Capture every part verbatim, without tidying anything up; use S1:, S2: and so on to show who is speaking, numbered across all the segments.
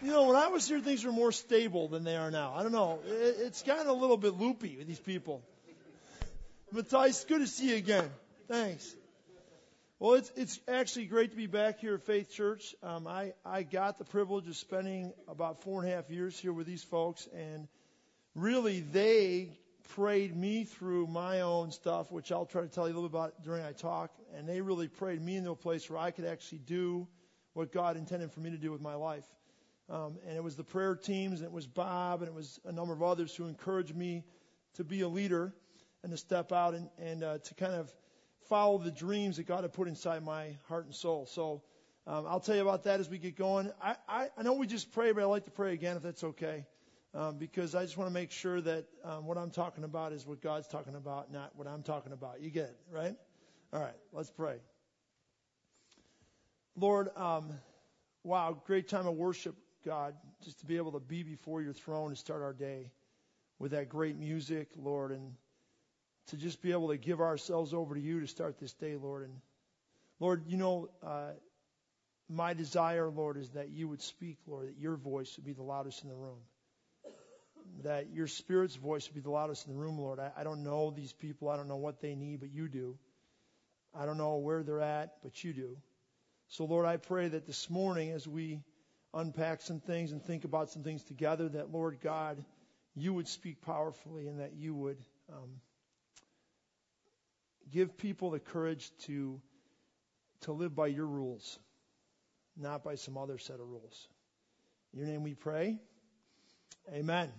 S1: You know, when I was here, things were more stable than they are now. I don't know. It, it's gotten a little bit loopy with these people. Matthias, good to see you again. Thanks. Well, it's it's actually great to be back here at Faith Church. Um, I, I got the privilege of spending about four and a half years here with these folks, and really they prayed me through my own stuff, which I'll try to tell you a little bit about during I talk, and they really prayed me into a place where I could actually do what God intended for me to do with my life. Um, and it was the prayer teams, and it was Bob, and it was a number of others who encouraged me to be a leader and to step out and, and uh, to kind of follow the dreams that God had put inside my heart and soul. So um, I'll tell you about that as we get going. I, I, I know we just prayed, but I'd like to pray again if that's okay, um, because I just want to make sure that um, what I'm talking about is what God's talking about, not what I'm talking about. You get it, right? All right, let's pray. Lord, um, wow, great time of worship, God, just to be able to be before your throne and start our day with that great music, Lord, and to just be able to give ourselves over to you to start this day, Lord. And Lord, you know, uh, my desire, Lord, is that you would speak, Lord, that your voice would be the loudest in the room, that your Spirit's voice would be the loudest in the room, Lord. I, I don't know these people. I don't know what they need, but you do. I don't know where they're at, but you do. So, Lord, I pray that this morning as we unpack some things and think about some things together, that, Lord God, you would speak powerfully and that you would um, give people the courage to to live by your rules, not by some other set of rules. In your name we pray. Amen.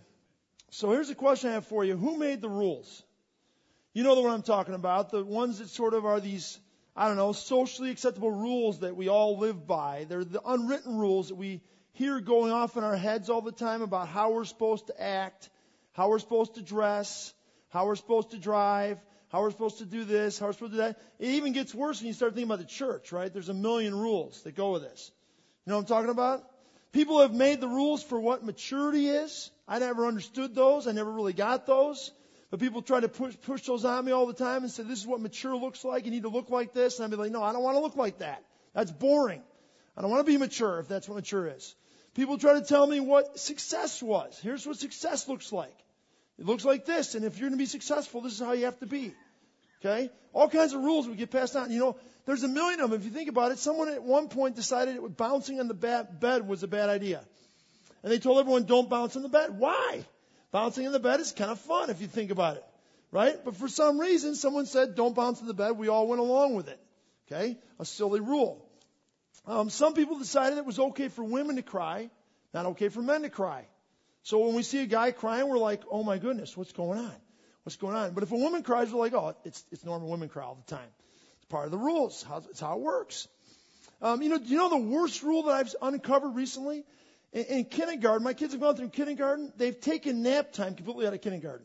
S1: So here's a question I have for you. Who made the rules? You know the one I'm talking about. The ones that sort of are these, I don't know, socially acceptable rules that we all live by. They're the unwritten rules that we hear going off in our heads all the time about how we're supposed to act, how we're supposed to dress, how we're supposed to drive, how we're supposed to do this, how we're supposed to do that. It even gets worse when you start thinking about the church, right? There's a million rules that go with this. You know what I'm talking about? People have made the rules for what maturity is. I never understood those. I never really got those. But people try to push push those on me all the time and say, this is what mature looks like. You need to look like this. And I'd be like, no, I don't want to look like that. That's boring. I don't want to be mature if that's what mature is. People try to tell me what success was. Here's what success looks like. It looks like this, and if you're going to be successful, this is how you have to be. Okay? All kinds of rules would get passed on. You know, there's a million of them. If you think about it, someone at one point decided it would, bouncing on the bed was a bad idea. And they told everyone, don't bounce on the bed. Why? Bouncing on the bed is kind of fun if you think about it. Right? But for some reason, someone said, don't bounce on the bed. We all went along with it. Okay? A silly rule. Um, some people decided it was okay for women to cry, not okay for men to cry. So when we see a guy crying, we're like, oh my goodness, what's going on? What's going on? But if a woman cries, we're like, oh, it's it's normal. Women cry all the time. It's part of the rules. How, it's how it works. Um, you know, do you know the worst rule that I've uncovered recently? In, in kindergarten, my kids have gone through kindergarten. They've taken nap time completely out of kindergarten.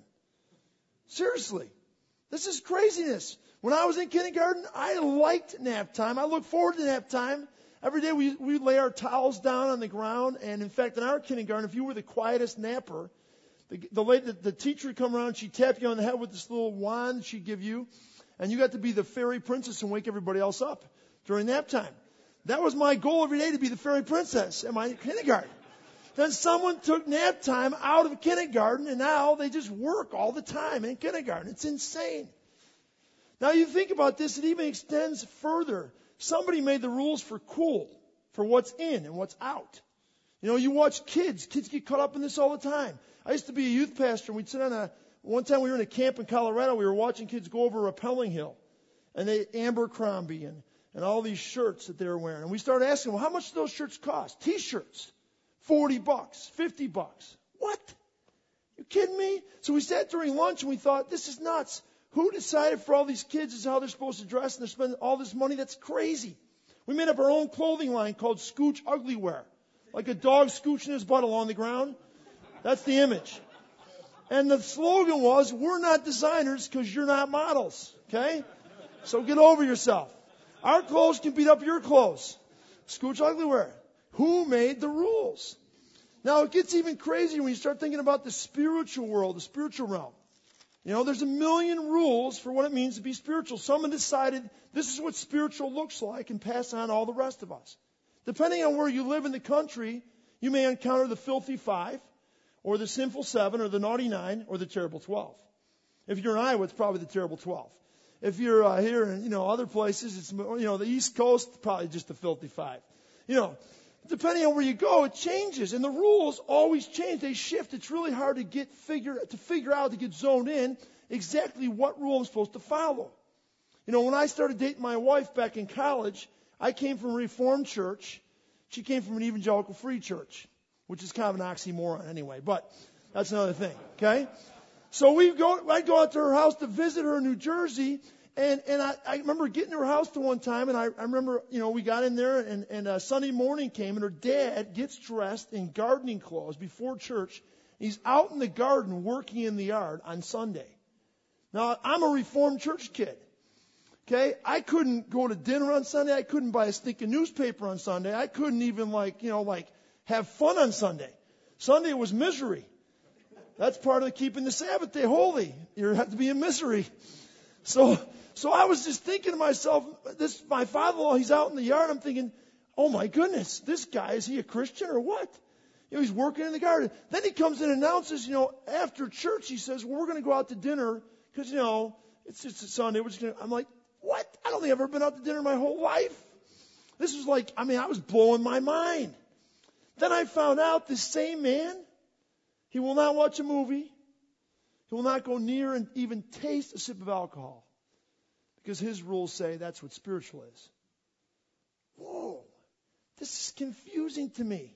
S1: Seriously. This is craziness. When I was in kindergarten, I liked nap time. I look forward to nap time. Every day we we lay our towels down on the ground, and in fact, in our kindergarten, if you were the quietest napper, the the, lady, the, the teacher would come around, she'd tap you on the head with this little wand she'd give you, and you got to be the fairy princess and wake everybody else up during nap time. That was my goal every day, to be the fairy princess in my kindergarten. Then someone took nap time out of kindergarten, and now they just work all the time in kindergarten. It's insane. Now you think about this, it even extends further. Somebody made the rules for cool, for what's in and what's out. You know, you watch kids. Kids get caught up in this all the time. I used to be a youth pastor, and we'd sit on a, one time we were in a camp in Colorado, we were watching kids go over a rappelling hill. And they, Abercrombie and, and all these shirts that they were wearing. And we started asking, well, how much do those shirts cost? T-shirts. forty bucks, fifty bucks. What? You kidding me? So we sat during lunch and we thought, this is nuts. Who decided for all these kids is how they're supposed to dress and they're spending all this money? That's crazy. We made up our own clothing line called Scooch Uglywear. Like a dog scooching his butt along the ground. That's the image. And the slogan was, we're not designers because you're not models. Okay? So get over yourself. Our clothes can beat up your clothes. Scooch Uglywear. Who made the rules? Now it gets even crazier when you start thinking about the spiritual world, the spiritual realm. You know, there's a million rules for what it means to be spiritual. Someone decided this is what spiritual looks like and pass on all the rest of us. Depending on where you live in the country, You may encounter the filthy five, or the sinful seven, or the naughty nine, or the terrible twelve. If you're in Iowa, it's probably the terrible twelve. If you're uh, here in, you know, other places, it's, you know, the East Coast, probably just the filthy five. You know, depending on where you go, it changes. And the rules always change. They shift. It's really hard to get figure, to figure out, to get zoned in exactly what rule I'm supposed to follow. You know, when I started dating my wife back in college, I came from a Reformed church. She came from an evangelical free church, which is kind of an oxymoron anyway, but that's another thing, okay? So we go, I'd go out to her house to visit her in New Jersey, and, and I, I remember getting to her house the one time, and I, I remember, you know, we got in there, and, and uh, Sunday morning came, and her dad gets dressed in gardening clothes before church. He's out in the garden working in the yard on Sunday. Now, I'm a Reformed church kid. Okay, I couldn't go to dinner on Sunday. I couldn't buy a stinking newspaper on Sunday. I couldn't even like, you know, like have fun on Sunday. Sunday was misery. That's part of keeping the Sabbath day holy. You have to be in misery. So, so I was just thinking to myself, this, my father-in-law, he's out in the yard. I'm thinking, oh my goodness, this guy, is he a Christian or what? You know, he's working in the garden. Then he comes and announces, you know, after church, he says, well, we're going to go out to dinner because, you know, it's just a Sunday. We're just gonna, I'm like, what? I don't think I've ever been out to dinner my whole life. This was like, I mean, I was blowing my mind. Then I found out this same man, he will not watch a movie. He will not go near and even taste a sip of alcohol. Because his rules say that's what spiritual is. Whoa. This is confusing to me.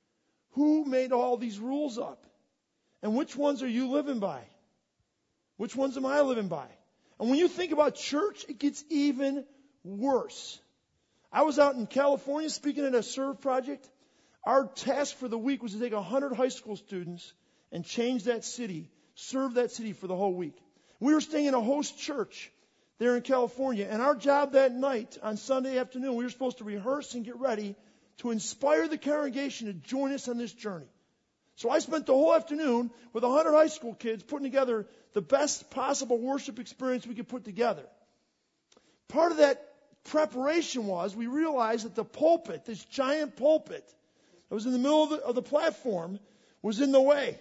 S1: Who made all these rules up? And which ones are you living by? Which ones am I living by? And when you think about church, it gets even worse. I was out in California speaking at a Serve project. Our task for the week was to take one hundred high school students and change that city, serve that city for the whole week. We were staying in a host church there in California. And our job that night, on Sunday afternoon, we were supposed to rehearse and get ready to inspire the congregation to join us on this journey. So I spent the whole afternoon with one hundred high school kids putting together the best possible worship experience we could put together. Part of that preparation was we realized that the pulpit, this giant pulpit that was in the middle of the, of the platform, was in the way.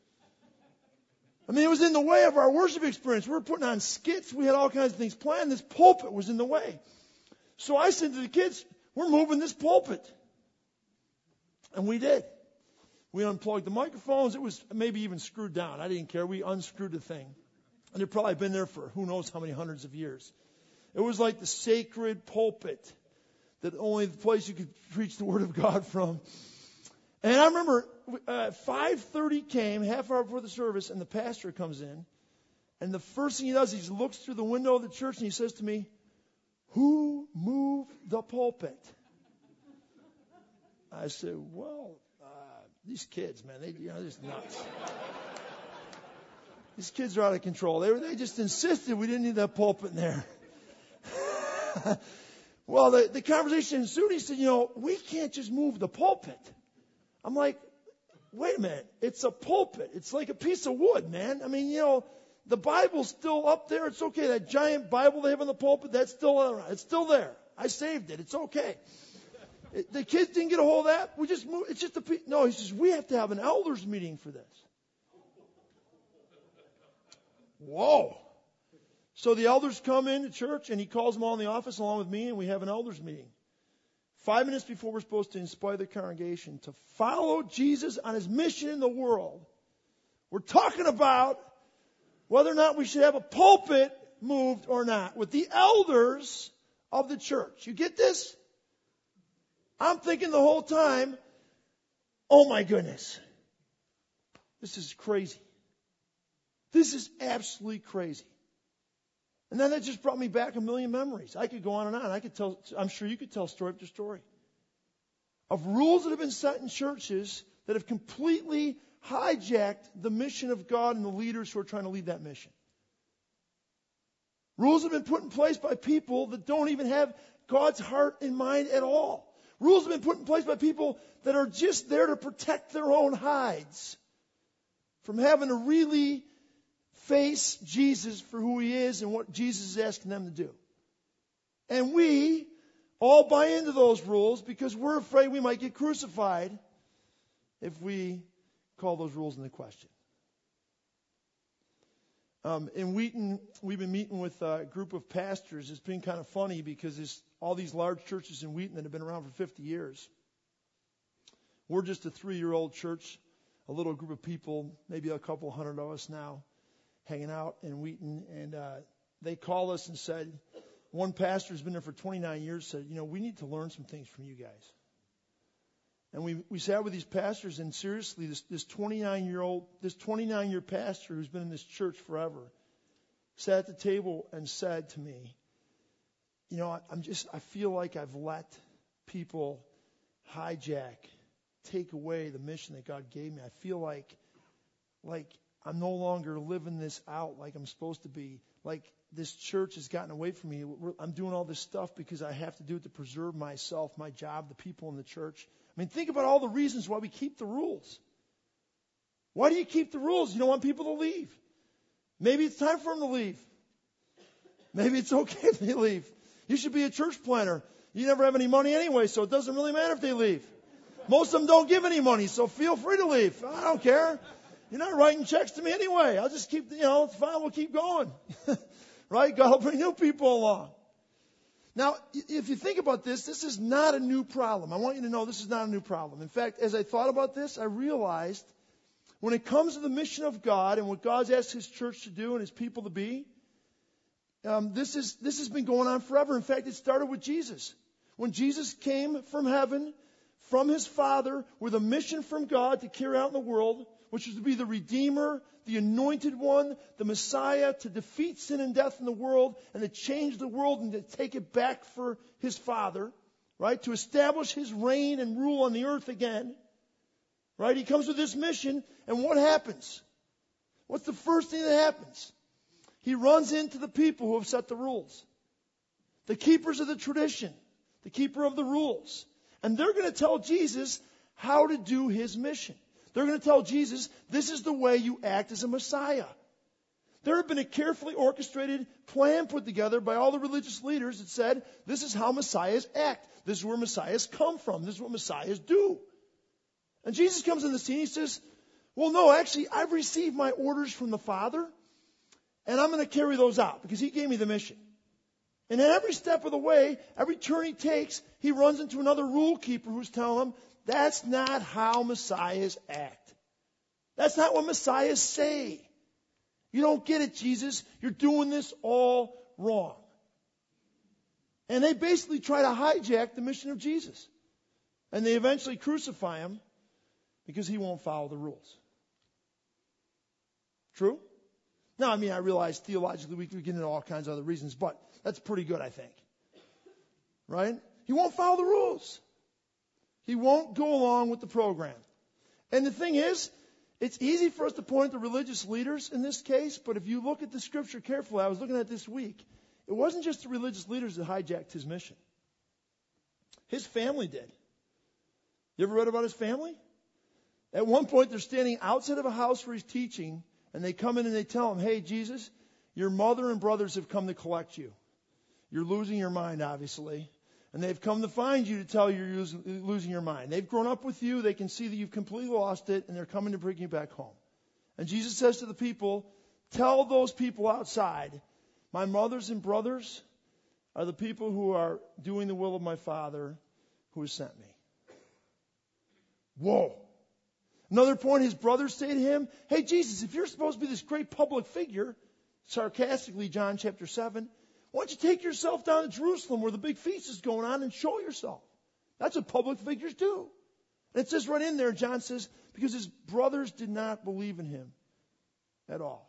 S1: I mean, it was in the way of our worship experience. We were putting on skits. We had all kinds of things planned. This pulpit was in the way. So I said to the kids, we're moving this pulpit. And we did. We unplugged the microphones. It was maybe even screwed down. I didn't care. We unscrewed the thing. And it probably been there for who knows how many hundreds of years. It was like the sacred pulpit, that only the place you could preach the Word of God from. And I remember uh, five thirty came, half hour before the service, and the pastor comes in. And the first thing he does, he looks through the window of the church and he says to me, who moved the pulpit? I said, well, uh, these kids, man, they, you know, they're just nuts. These kids are out of control. They were, they just insisted we didn't need that pulpit in there. Well, the, the conversation ensued. He said, you know, we can't just move the pulpit. I'm like, wait a minute. It's a pulpit. It's like a piece of wood, man. I mean, you know, the Bible's still up there. It's okay. That giant Bible they have in the pulpit, that's still around. It's still there. I saved it. It's okay. It, the kids didn't get a hold of that. We just moved. It's just a piece. No, he says, we have to have an elders meeting for this. Whoa. So the elders come into church, and he calls them all in the office along with me, and we have an elders meeting. Five minutes before we're supposed to inspire the congregation to follow Jesus on his mission in the world, we're talking about whether or not we should have a pulpit moved or not with the elders of the church. You get this? I'm thinking the whole time, oh my goodness, this is crazy. This is absolutely crazy. And then that just brought me back a million memories. I could go on and on. I could tell, I'm sure you could tell story after story of rules that have been set in churches that have completely hijacked the mission of God and the leaders who are trying to lead that mission. Rules have been put in place by people that don't even have God's heart in mind at all. Rules have been put in place by people that are just there to protect their own hides from having to really face Jesus for who he is and what Jesus is asking them to do. And we all buy into those rules because we're afraid we might get crucified if we call those rules into question. Um, in Wheaton, we've been meeting with a group of pastors. It's been kind of funny because there's all these large churches in Wheaton that have been around for fifty years. We're just a three-year-old church, a little group of people, maybe a couple hundred of us now, hanging out in Wheaton. And uh, they called us and said, one pastor who's been there for twenty-nine years said, you know, we need to learn some things from you guys. And we, we sat with these pastors, and seriously, this, this twenty-nine-year-old, this twenty-nine-year pastor who's been in this church forever, sat at the table and said to me, you know, I, I'm just, I feel like I've let people hijack, take away the mission that God gave me. I feel like, like I'm no longer living this out like I'm supposed to be. Like this church has gotten away from me. We're, I'm doing all this stuff because I have to do it to preserve myself, my job, the people in the church. I mean, think about all the reasons why we keep the rules. Why do you keep the rules? You don't want people to leave. Maybe it's time for them to leave. Maybe it's okay if they leave. You should be a church planner. You never have any money anyway, so it doesn't really matter if they leave. Most of them don't give any money, so feel free to leave. I don't care. You're not writing checks to me anyway. I'll just keep, you know, it's fine. We'll keep going. Right? God will bring new people along. Now, if you think about this, this is not a new problem. I want you to know this is not a new problem. In fact, as I thought about this, I realized when it comes to the mission of God and what God's asked His church to do and His people to be, um, this is this has been going on forever. In fact, it started with Jesus. When Jesus came from heaven, from His Father, with a mission from God to carry out in the world, which was to be the Redeemer, the Anointed One, the Messiah, to defeat sin and death in the world and to change the world and to take it back for His Father, right? To establish His reign and rule on the earth again, right? He comes with this mission, and what happens? What's the first thing that happens? He runs into the people who have set the rules, the keepers of the tradition, the keeper of the rules. And they're going to tell Jesus how to do His mission. They're going to tell Jesus, this is the way you act as a Messiah. There had been a carefully orchestrated plan put together by all the religious leaders that said, this is how Messiahs act. This is where Messiahs come from. This is what Messiahs do. And Jesus comes in the scene. He says, well, no, actually, I've received my orders from the Father, and I'm going to carry those out because He gave me the mission. And at every step of the way, every turn He takes, He runs into another rule keeper who's telling him, that's not how Messiahs act. That's not what Messiahs say. You don't get it, Jesus. You're doing this all wrong. And they basically try to hijack the mission of Jesus. And they eventually crucify Him because He won't follow the rules. True? Now, I mean, I realize theologically we can get into all kinds of other reasons, but that's pretty good, I think. Right? He won't follow the rules. He won't go along with the program. And the thing is, it's easy for us to point at the religious leaders in this case, but if you look at the scripture carefully, I was looking at it this week, it wasn't just the religious leaders that hijacked His mission. His family did. You ever read about His family? At one point, they're standing outside of a house where He's teaching, and they come in and they tell Him, hey, Jesus, your mother and brothers have come to collect you. You're losing your mind, obviously. And they've come to find you to tell you you're losing your mind. They've grown up with you. They can see that you've completely lost it, and they're coming to bring you back home. And Jesus says to the people, tell those people outside, my mothers and brothers are the people who are doing the will of my Father who has sent me. Whoa. Another point, His brothers say to Him, hey, Jesus, if you're supposed to be this great public figure, sarcastically, John chapter seven, why don't you take yourself down to Jerusalem where the big feast is going on and show yourself? That's what public figures do. And it says right in there, John says, because His brothers did not believe in Him at all.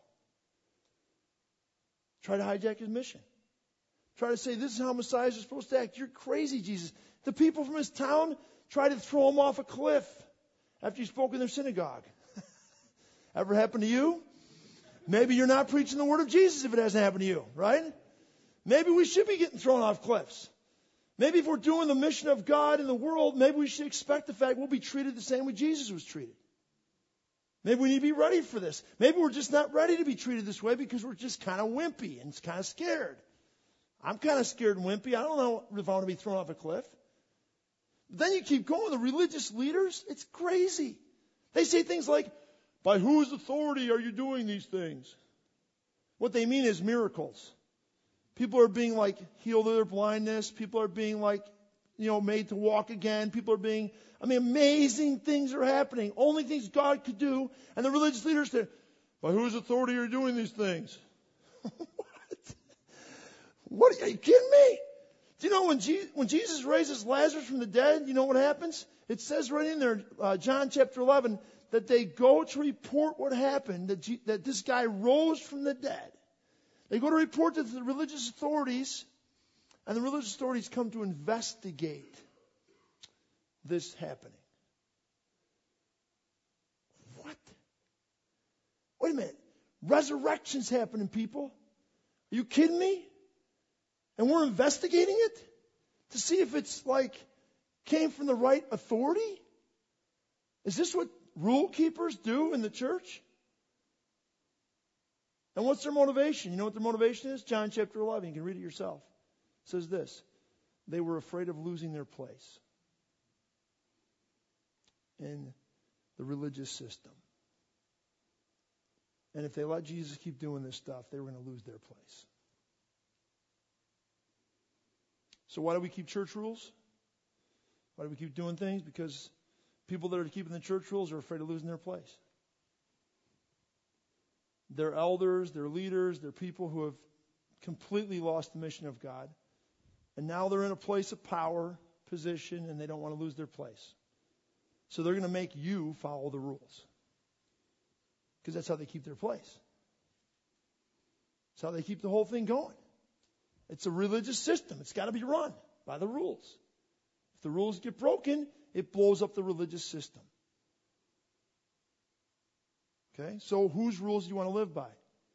S1: Try to hijack His mission. Try to say, this is how Messiahs are supposed to act. You're crazy, Jesus. The people from His town try to throw Him off a cliff after He spoke in their synagogue. Ever happened to you? Maybe you're not preaching the word of Jesus if it hasn't happened to you, right? Maybe we should be getting thrown off cliffs. Maybe if we're doing the mission of God in the world, maybe we should expect the fact we'll be treated the same way Jesus was treated. Maybe we need to be ready for this. Maybe we're just not ready to be treated this way because we're just kind of wimpy and kind of scared. I'm kind of scared and wimpy. I don't know if I want to be thrown off a cliff. Then you keep going. The religious leaders, it's crazy. They say things like, by whose authority are you doing these things? What they mean is miracles. People are being like healed of their blindness. People are being like, you know, made to walk again. People are being, I mean, amazing things are happening. Only things God could do. And the religious leaders say, by whose authority are you doing these things? What? What? Are you kidding me? Do you know when, Je- when Jesus raises Lazarus from the dead, you know what happens? It says right in there, uh, John chapter eleven, that they go to report what happened, that, G- that this guy rose from the dead. They go to report to the religious authorities, and the religious authorities come to investigate this happening. What? Wait a minute. Resurrection's happening, people. Are you kidding me? And we're investigating it to see if it's like came from the right authority? Is this what rule keepers do in the church? And what's their motivation? You know what their motivation is? John chapter eleven. You can read it yourself. It says this. They were afraid of losing their place in the religious system. And if they let Jesus keep doing this stuff, they were going to lose their place. So why do we keep church rules? Why do we keep doing things? Because people that are keeping the church rules are afraid of losing their place. They're elders, they're leaders, they're people who have completely lost the mission of God. And now they're in a place of power, position, and they don't want to lose their place. So they're going to make you follow the rules. Because that's how they keep their place. That's how they keep the whole thing going. It's a religious system. It's got to be run by the rules. If the rules get broken, it blows up the religious system. Okay? So whose rules do you want to live by?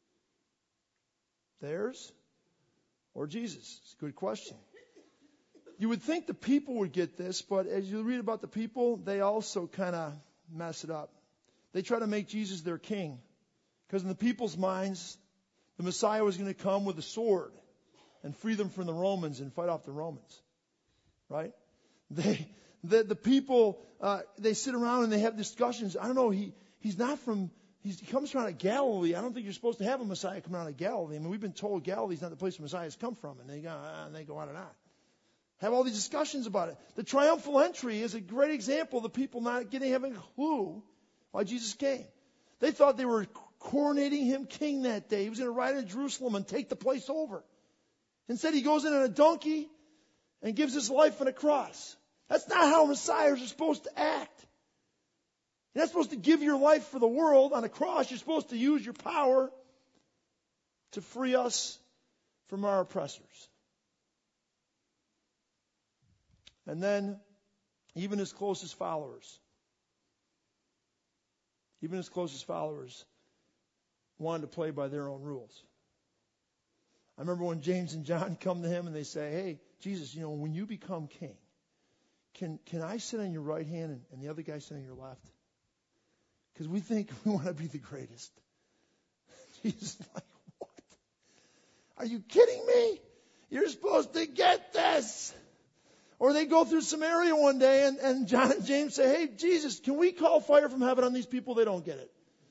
S1: Theirs or Jesus? It's a good question. You would think the people would get this, but as you read about the people, they also kind of mess it up. They try to make Jesus their king. Because in the people's minds, the Messiah was going to come with a sword and free them from the Romans and fight off the Romans. Right? They, the, the people, uh, they sit around and they have discussions. I don't know, he, he's not from, he's, he comes from out of Galilee. I don't think you're supposed to have a Messiah come out of Galilee. I mean, we've been told Galilee's not the place the Messiah has come from. And they go, uh, and they go on and on. Have all these discussions about it. The triumphal entry is a great example of the people not getting, having a clue why Jesus came. They thought they were coronating him king that day. He was going to ride into Jerusalem and take the place over. Instead, he goes in on a donkey and gives his life on a cross. That's not how messiahs are supposed to act. You're not supposed to give your life for the world on a cross. You're supposed to use your power to free us from our oppressors. And then, even his closest followers, even his closest followers wanted to play by their own rules. I remember when James and John come to him and they say, hey, Jesus, you know, when you become king, can can I sit on your right hand and, and the other guy sit on your left? Because we think we want to be the greatest. Jesus is like, what? Are you kidding me? You're supposed to get this. Or they go through Samaria one day and, and John and James say, hey, Jesus, can we call fire from heaven on these people? They don't get it.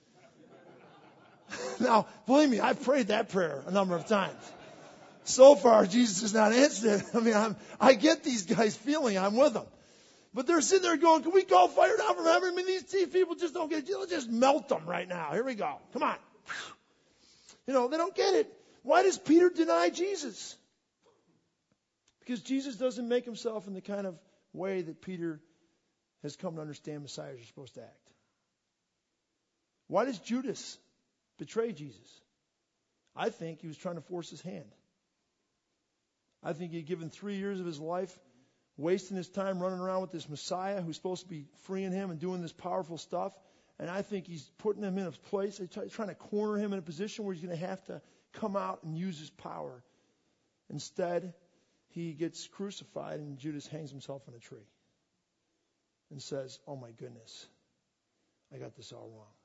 S1: Now, believe me, I've prayed that prayer a number of times. So far, Jesus has not answered it. I mean, I'm, I get these guys feeling I'm with them. But they're sitting there going, can we call fire down from heaven? I mean, these, these people just don't get it. Let's just melt them right now. Here we go. Come on. You know, they don't get it. Why does Peter deny Jesus? Because Jesus doesn't make himself in the kind of way that Peter has come to understand messiahs are supposed to act. Why does Judas betray Jesus? I think he was trying to force his hand. I think he'd given three years of his life wasting his time running around with this Messiah who's supposed to be freeing him and doing this powerful stuff. And I think he's putting him in a place, he's trying to corner him in a position where he's going to have to come out and use his power. Instead, he gets crucified and Judas hangs himself on a tree and says, oh my goodness, I got this all wrong.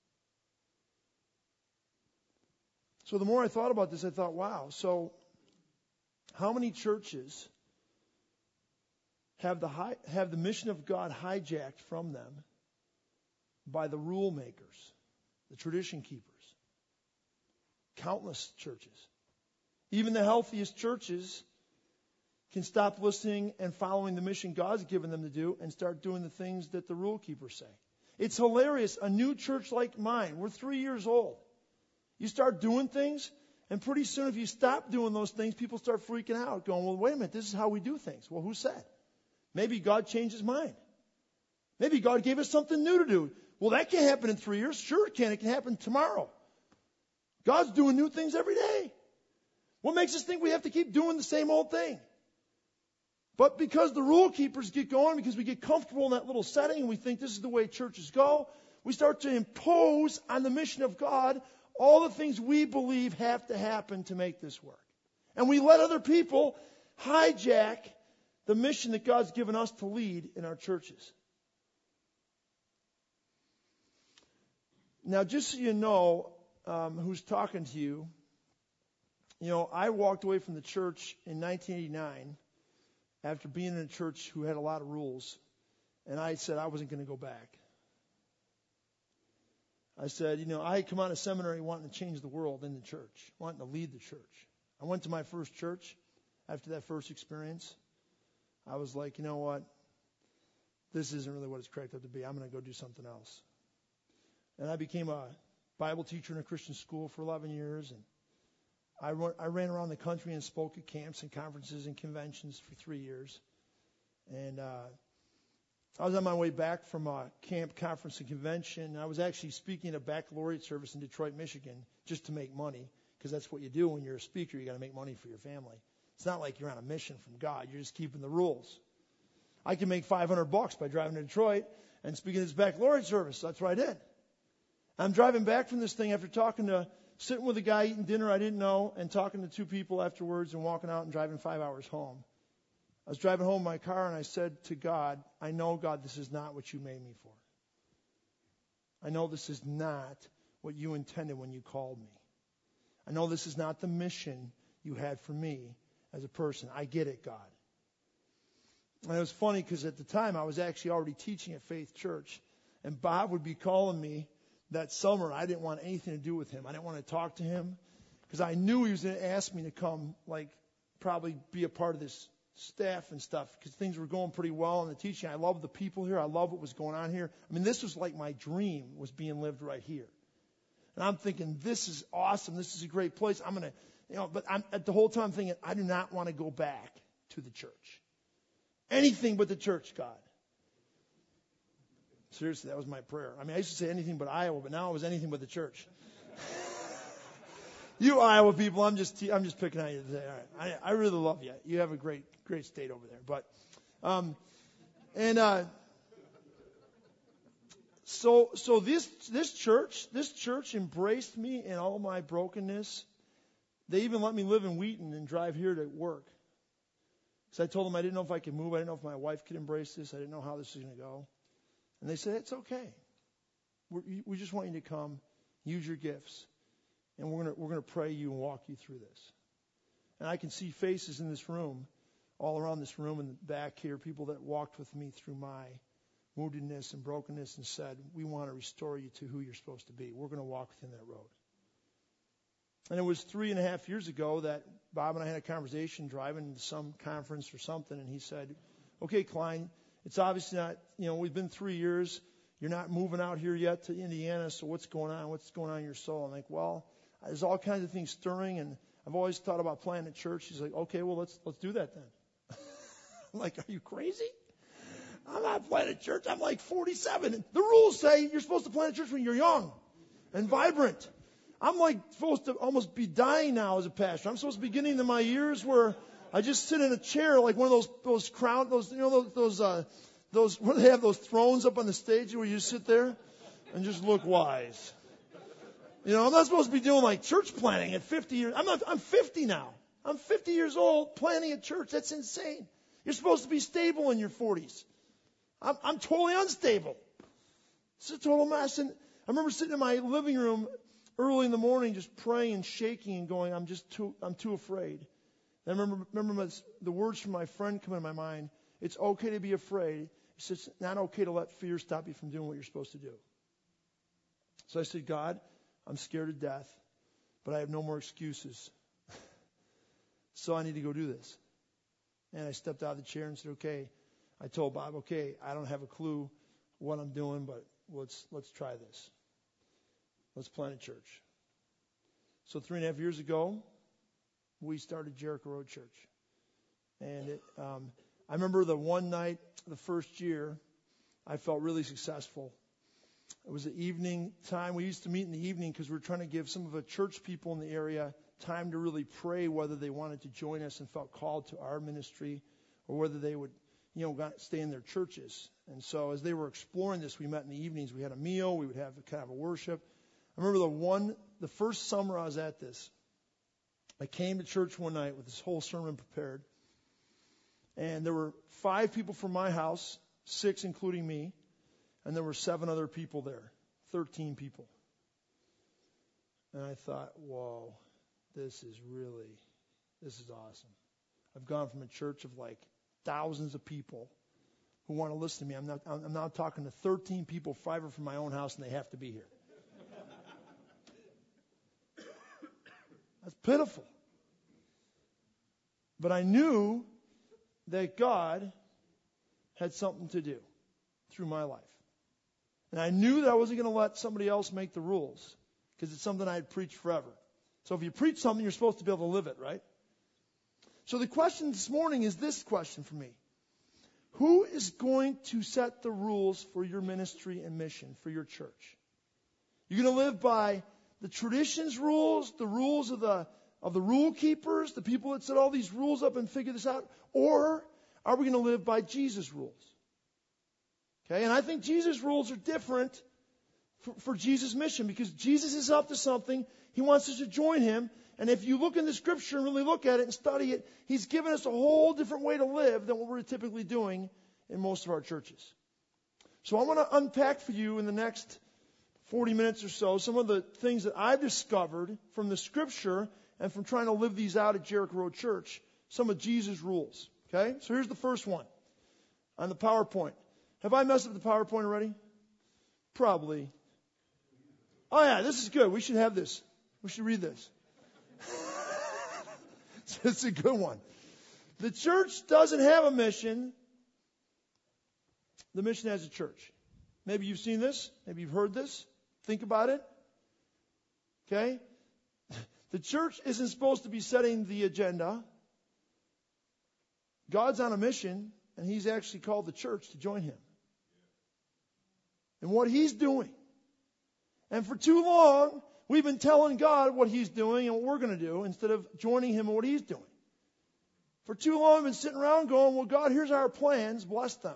S1: So the more I thought about this, I thought, wow, so how many churches have the high, have the mission of God hijacked from them by the rule makers, the tradition keepers. Countless churches. Even the healthiest churches can stop listening and following the mission God's given them to do and start doing the things that the rule keepers say. It's hilarious. A new church like mine, we're three years old. You start doing things, and pretty soon if you stop doing those things, people start freaking out, going, well, wait a minute, this is how we do things. Well, who said? Maybe God changed his mind. Maybe God gave us something new to do. Well, that can't happen in three years. Sure it can. It can happen tomorrow. God's doing new things every day. What makes us think we have to keep doing the same old thing? But because the rule keepers get going, because we get comfortable in that little setting and we think this is the way churches go, we start to impose on the mission of God all the things we believe have to happen to make this work. And we let other people hijack the mission that God's given us to lead in our churches. Now, just so you know um, who's talking to you, you know, I walked away from the church in nineteen eighty-nine after being in a church who had a lot of rules, and I said I wasn't going to go back. I said, you know, I had come out of seminary wanting to change the world in the church, wanting to lead the church. I went to my first church after that first experience. I was like, you know what? This isn't really what it's cracked up to be. I'm going to go do something else. And I became a Bible teacher in a Christian school for eleven years, and I, run, I ran around the country and spoke at camps and conferences and conventions for three years. And uh, I was on my way back from a camp, conference, and convention. I was actually speaking at a baccalaureate service in Detroit, Michigan, just to make money, because that's what you do when you're a speaker. You got to make money for your family. It's not like you're on a mission from God. You're just keeping the rules. I can make five hundred bucks by driving to Detroit and speaking at this baccalaureate service. That's what I did. I'm driving back from this thing after talking to, sitting with a guy eating dinner I didn't know and talking to two people afterwards and walking out and driving five hours home. I was driving home in my car and I said to God, I know, God, this is not what you made me for. I know this is not what you intended when you called me. I know this is not the mission you had for me as a person. I get it, God. And it was funny because at the time I was actually already teaching at Faith Church, and Bob would be calling me that summer. I didn't want anything to do with him. I didn't want to talk to him because I knew he was going to ask me to come, like, probably be a part of this staff and stuff, because things were going pretty well in the teaching. I love the people here. I love what was going on here. I mean, this was like my dream was being lived right here. And I'm thinking, this is awesome. This is a great place. I'm going to, you know, but I'm at the whole time thinking, I do not want to go back to the church. Anything but the church, God. Seriously, that was my prayer. I mean, I used to say anything but Iowa, but now it was anything but the church. You Iowa people, I'm just I'm just picking on you today. All right. I, I really love you. You have a great great state over there. But um, and uh, so so this this church this church embraced me in all my brokenness. They even let me live in Wheaton and drive here to work. Because I told them I didn't know if I could move. I didn't know if my wife could embrace this. I didn't know how this was going to go. And they said, it's okay. We're, we just want you to come, use your gifts, and we're going we're going to pray you and walk you through this. And I can see faces in this room, all around this room and back here, people that walked with me through my woundedness and brokenness and said, we want to restore you to who you're supposed to be. We're going to walk with you in that road. And it was three and a half years ago that Bob and I had a conversation driving to some conference or something, and he said, okay, Klein, it's obviously not, you know, we've been three years. You're not moving out here yet to Indiana, so what's going on? What's going on in your soul? I'm like, well, there's all kinds of things stirring, and I've always thought about planting a church. He's like, okay, well, let's let's do that then. I'm like, are you crazy? I'm not planting a church. I'm like forty-seven. The rules say you're supposed to plant a church when you're young and vibrant. I'm like supposed to almost be dying now as a pastor. I'm supposed to be getting to my years where I just sit in a chair like one of those those crown those you know those those uh, those where they have those thrones up on the stage where you sit there and just look wise. You know, I'm not supposed to be doing like church planting at fifty years. I'm not. I'm fifty now. I'm fifty years old planting a church. That's insane. You're supposed to be stable in your forties. I'm, I'm totally unstable. It's a total mess. And I remember sitting in my living room early in the morning, just praying and shaking and going, I'm just too, I'm too afraid. And I remember, remember my, the words from my friend come into my mind. It's okay to be afraid. It's just not okay to let fear stop you from doing what you're supposed to do. So I said, God, I'm scared to death, but I have no more excuses. So I need to go do this. And I stepped out of the chair and said, okay. I told Bob, okay, I don't have a clue what I'm doing, but let's let's try this. Let's plant a church. So three and a half years ago, we started Jericho Road Church. And it, um, I remember the one night, the first year, I felt really successful. It was the evening time. We used to meet in the evening because we were trying to give some of the church people in the area time to really pray whether they wanted to join us and felt called to our ministry or whether they would, you know, stay in their churches. And so as they were exploring this, we met in the evenings. We had a meal. We would have kind of a worship. I remember the one, the first summer I was at this, I came to church one night with this whole sermon prepared. And there were five people from my house, six including me, and there were seven other people there, thirteen people. And I thought, whoa, this is really, this is awesome. I've gone from a church of like thousands of people who want to listen to me. I'm not, I'm now talking to thirteen people, five are from my own house, and they have to be here. That's pitiful. But I knew that God had something to do through my life. And I knew that I wasn't going to let somebody else make the rules because it's something I had preached forever. So if you preach something, you're supposed to be able to live it, right? So the question this morning is this question for me. Who is going to set the rules for your ministry and mission, for your church? You're going to live by the traditions rules, the rules of the of the rule keepers, the people that set all these rules up and figure this out? Or are we going to live by Jesus' rules? Okay, and I think Jesus' rules are different for, for Jesus' mission because Jesus is up to something. He wants us to join him. And if you look in the scripture and really look at it and study it, he's given us a whole different way to live than what we're typically doing in most of our churches. So I want to unpack for you in the next forty minutes or so some of the things that I've discovered from the scripture and from trying to live these out at Jericho Road Church, some of Jesus' rules. Okay? So here's the first one on the PowerPoint. Have I messed up the PowerPoint already? Probably. Oh, yeah, this is good. We should have this. We should read this. It's a good one. The church doesn't have a mission. The mission has a church. Maybe you've seen this. Maybe you've heard this. Think about it. Okay? The church isn't supposed to be setting the agenda. God's on a mission, and he's actually called the church to join him. And what he's doing. And for too long, we've been telling God what he's doing and what we're going to do instead of joining him in what he's doing. For too long, we've been sitting around going, well, God, here's our plans. Bless them.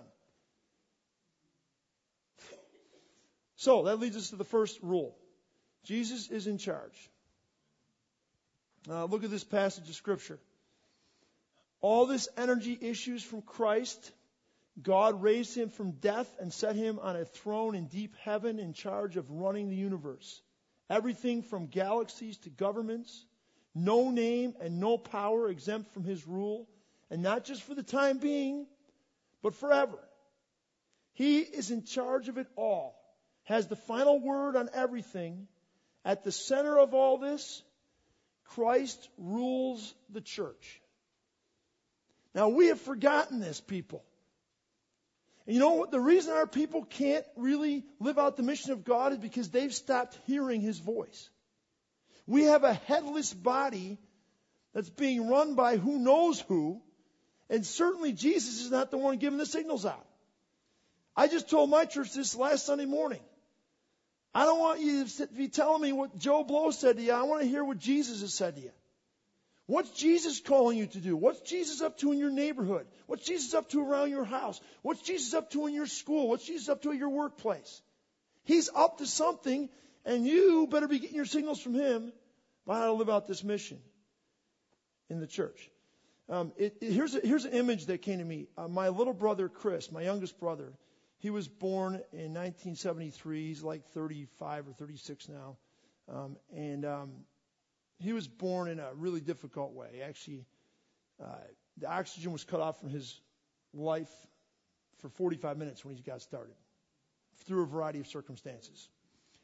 S1: So that leads us to the first rule. Jesus is in charge. Uh, look at this passage of Scripture. All this energy issues from Christ. God raised him from death and set him on a throne in deep heaven in charge of running the universe. Everything from galaxies to governments. No name and no power exempt from his rule. And not just for the time being, but forever. He is in charge of it all. Has the final word on everything. At the center of all this, Christ rules the church. Now, we have forgotten this, people. And you know what? The reason our people can't really live out the mission of God is because they've stopped hearing his voice. We have a headless body that's being run by who knows who, and certainly Jesus is not the one giving the signals out. I just told my church this last Sunday morning. I don't want you to be telling me what Joe Blow said to you. I want to hear what Jesus has said to you. What's Jesus calling you to do? What's Jesus up to in your neighborhood? What's Jesus up to around your house? What's Jesus up to in your school? What's Jesus up to at your workplace? He's up to something, and you better be getting your signals from him about how to live out this mission in the church. Um, it, it, here's, a, here's an image that came to me. Uh, my little brother, Chris, my youngest brother, he was born in nineteen seventy-three. He's like thirty-five or thirty-six now. Um, and um, he was born in a really difficult way. Actually, uh, the oxygen was cut off from his life for forty-five minutes when he got started through a variety of circumstances.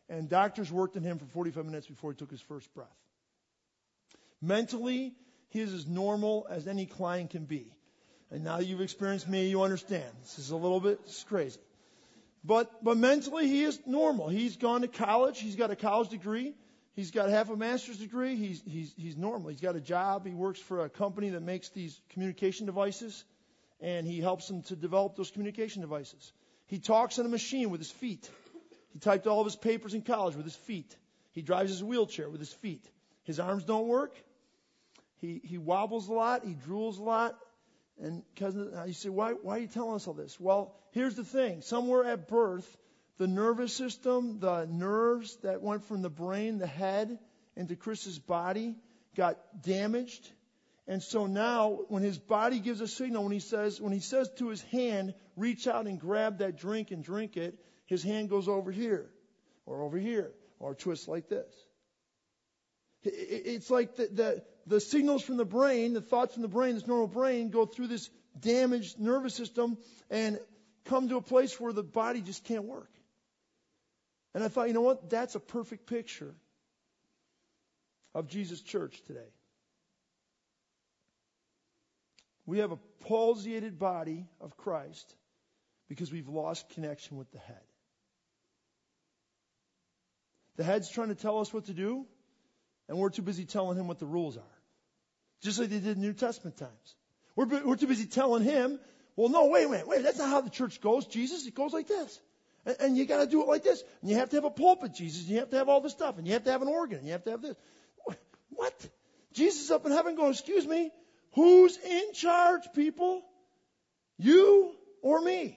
S1: and doctors worked on him for forty-five minutes before he took his first breath. Mentally, he is as normal as any client can be. And now that you've experienced me, you understand. This is a little bit crazy. But but mentally, he is normal. He's gone to college. He's got a college degree. He's got half a master's degree. He's he's he's normal. He's got a job. He works for a company that makes these communication devices, and he helps them to develop those communication devices. He talks on a machine with his feet. He typed all of his papers in college with his feet. He drives his wheelchair with his feet. His arms don't work. He he wobbles a lot. He drools a lot. And cousin, you say, why why are you telling us all this? Well, here's the thing. Somewhere at birth, the nervous system, the nerves that went from the brain, the head, into Chris's body got damaged. And so now, when his body gives a signal, when he says when he says to his hand, reach out and grab that drink and drink it, his hand goes over here, or over here, or twists like this. It's like the, the, the signals from the brain, the thoughts from the brain, this normal brain, go through this damaged nervous system and come to a place where the body just can't work. And I thought, you know what? That's a perfect picture of Jesus' church today. We have a palsiated body of Christ because we've lost connection with the head. The head's trying to tell us what to do, and we're too busy telling him what the rules are. Just like they did in New Testament times. We're, we're too busy telling him, well, no, wait, wait, wait, that's not how the church goes, Jesus. It goes like this. And, and you got to do it like this. And you have to have a pulpit, Jesus. And you have to have all this stuff. And you have to have an organ. And you have to have this. What? Jesus is up in heaven going, excuse me, who's in charge, people? You or me?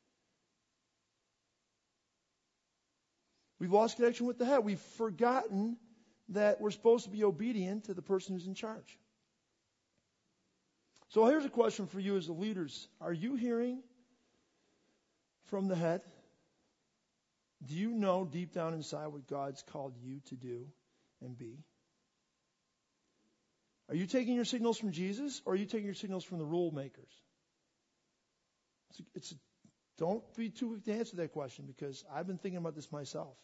S1: We've lost connection with the head. We've forgotten that we're supposed to be obedient to the person who's in charge. So here's a question for you as the leaders. Are you hearing from the head? Do you know deep down inside what God's called you to do and be? Are you taking your signals from Jesus, or are you taking your signals from the rule makers? It's, a, it's a, don't be too quick to answer that question, because I've been thinking about this myself.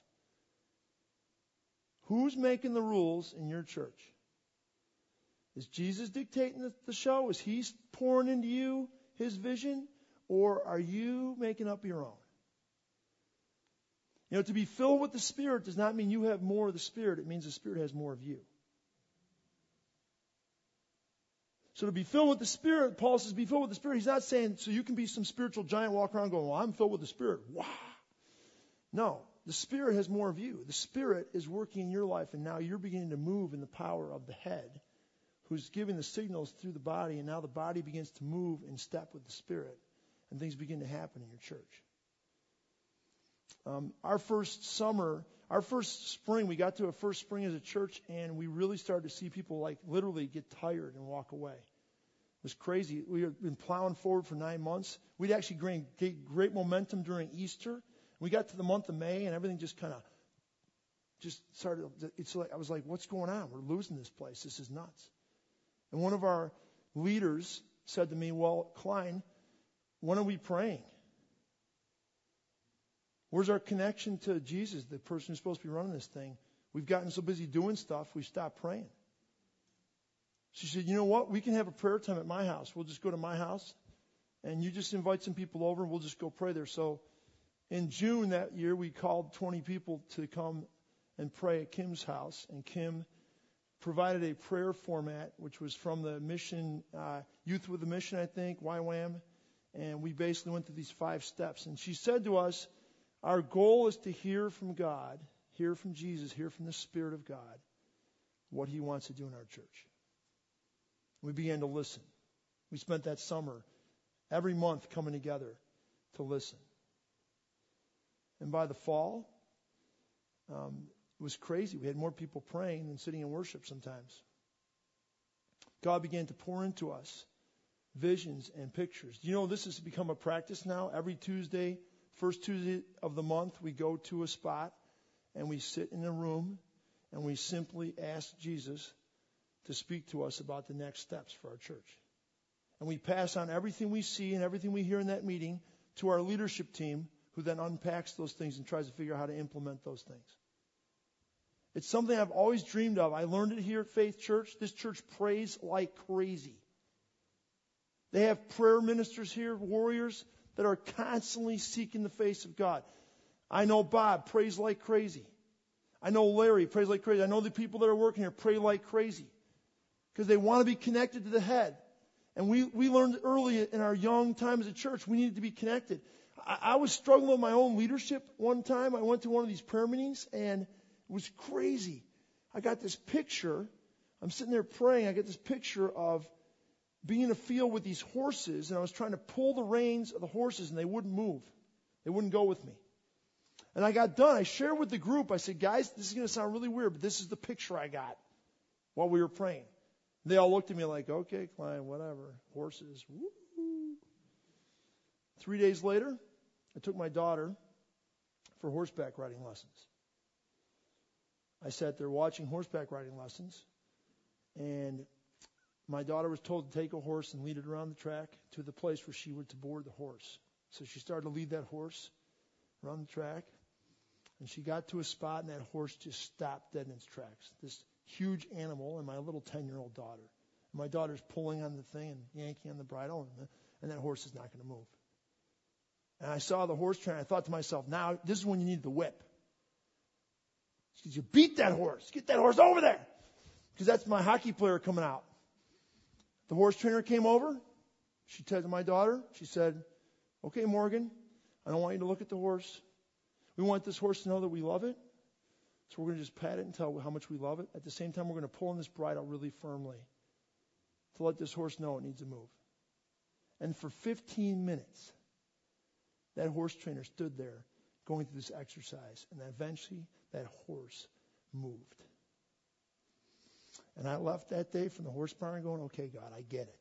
S1: Who's making the rules in your church? Is Jesus dictating the, the show? Is he pouring into you his vision? Or are you making up your own? You know, to be filled with the Spirit does not mean you have more of the Spirit. It means the Spirit has more of you. So to be filled with the Spirit, Paul says be filled with the Spirit. He's not saying so you can be some spiritual giant walk around going, well, I'm filled with the Spirit. Wow. No. The Spirit has more of you. The Spirit is working in your life, and now you're beginning to move in the power of the head, who's giving the signals through the body, and now the body begins to move in step with the Spirit, and things begin to happen in your church. Um, our first summer, our first spring, we got to a first spring as a church, and we really started to see people like literally get tired and walk away. It was crazy. We had been plowing forward for nine months. We'd actually gained great momentum during Easter. We got to the month of May, and everything just kind of just started. It's like I was like, "What's going on? We're losing this place. This is nuts." And one of our leaders said to me, "Well, Klein, when are we praying? Where's our connection to Jesus, the person who's supposed to be running this thing? We've gotten so busy doing stuff, we stopped praying." She said, "You know what? We can have a prayer time at my house. We'll just go to my house, and you just invite some people over, and we'll just go pray there." So in June that year, we called twenty people to come and pray at Kim's house. And Kim provided a prayer format, which was from the mission, uh, Youth with a Mission, I think, Y WAM. And we basically went through these five steps. And she said to us, our goal is to hear from God, hear from Jesus, hear from the Spirit of God, what He wants to do in our church. We began to listen. We spent that summer every month coming together to listen. And by the fall, um, it was crazy. We had more people praying than sitting in worship sometimes. God began to pour into us visions and pictures. You know, this has become a practice now. Every Tuesday, first Tuesday of the month, we go to a spot and we sit in a room and we simply ask Jesus to speak to us about the next steps for our church. And we pass on everything we see and everything we hear in that meeting to our leadership team, who then unpacks those things and tries to figure out how to implement those things. It's something I've always dreamed of. I learned it here at Faith Church. This church prays like crazy. They have prayer ministers here, warriors, that are constantly seeking the face of God. I know Bob prays like crazy. I know Larry prays like crazy. I know the people that are working here pray like crazy because they want to be connected to the head. And we, we learned early in our young time as a church, we needed to be connected. I, I was struggling with my own leadership one time. I went to one of these prayer meetings, and it was crazy. I got this picture. I'm sitting there praying. I get this picture of being in a field with these horses, and I was trying to pull the reins of the horses, and they wouldn't move. They wouldn't go with me. And I got done. I shared with the group. I said, guys, this is going to sound really weird, but this is the picture I got while we were praying. They all looked at me like, okay, Klein, whatever. Horses. Woo-hoo. Three days later, I took my daughter for horseback riding lessons. I sat there watching horseback riding lessons, and my daughter was told to take a horse and lead it around the track to the place where she would to board the horse. So she started to lead that horse around the track, and she got to a spot, and that horse just stopped dead in its tracks. This huge animal and my little ten-year-old daughter. And my daughter's pulling on the thing and yanking on the bridle, and, the, and that horse is not going to move. And I saw the horse trainer. I thought to myself, now, this is when you need the whip. She said, you beat that horse. Get that horse over there. Because that's my hockey player coming out. The horse trainer came over. She said to my daughter, she said, okay, Morgan, I don't want you to look at the horse. We want this horse to know that we love it. So we're going to just pat it and tell how much we love it. At the same time, we're going to pull on this bridle really firmly to let this horse know it needs to move. And for fifteen minutes, that horse trainer stood there going through this exercise. And eventually, that horse moved. And I left that day from the horse barn going, okay, God, I get it.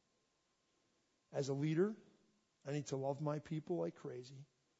S1: As a leader, I need to love my people like crazy.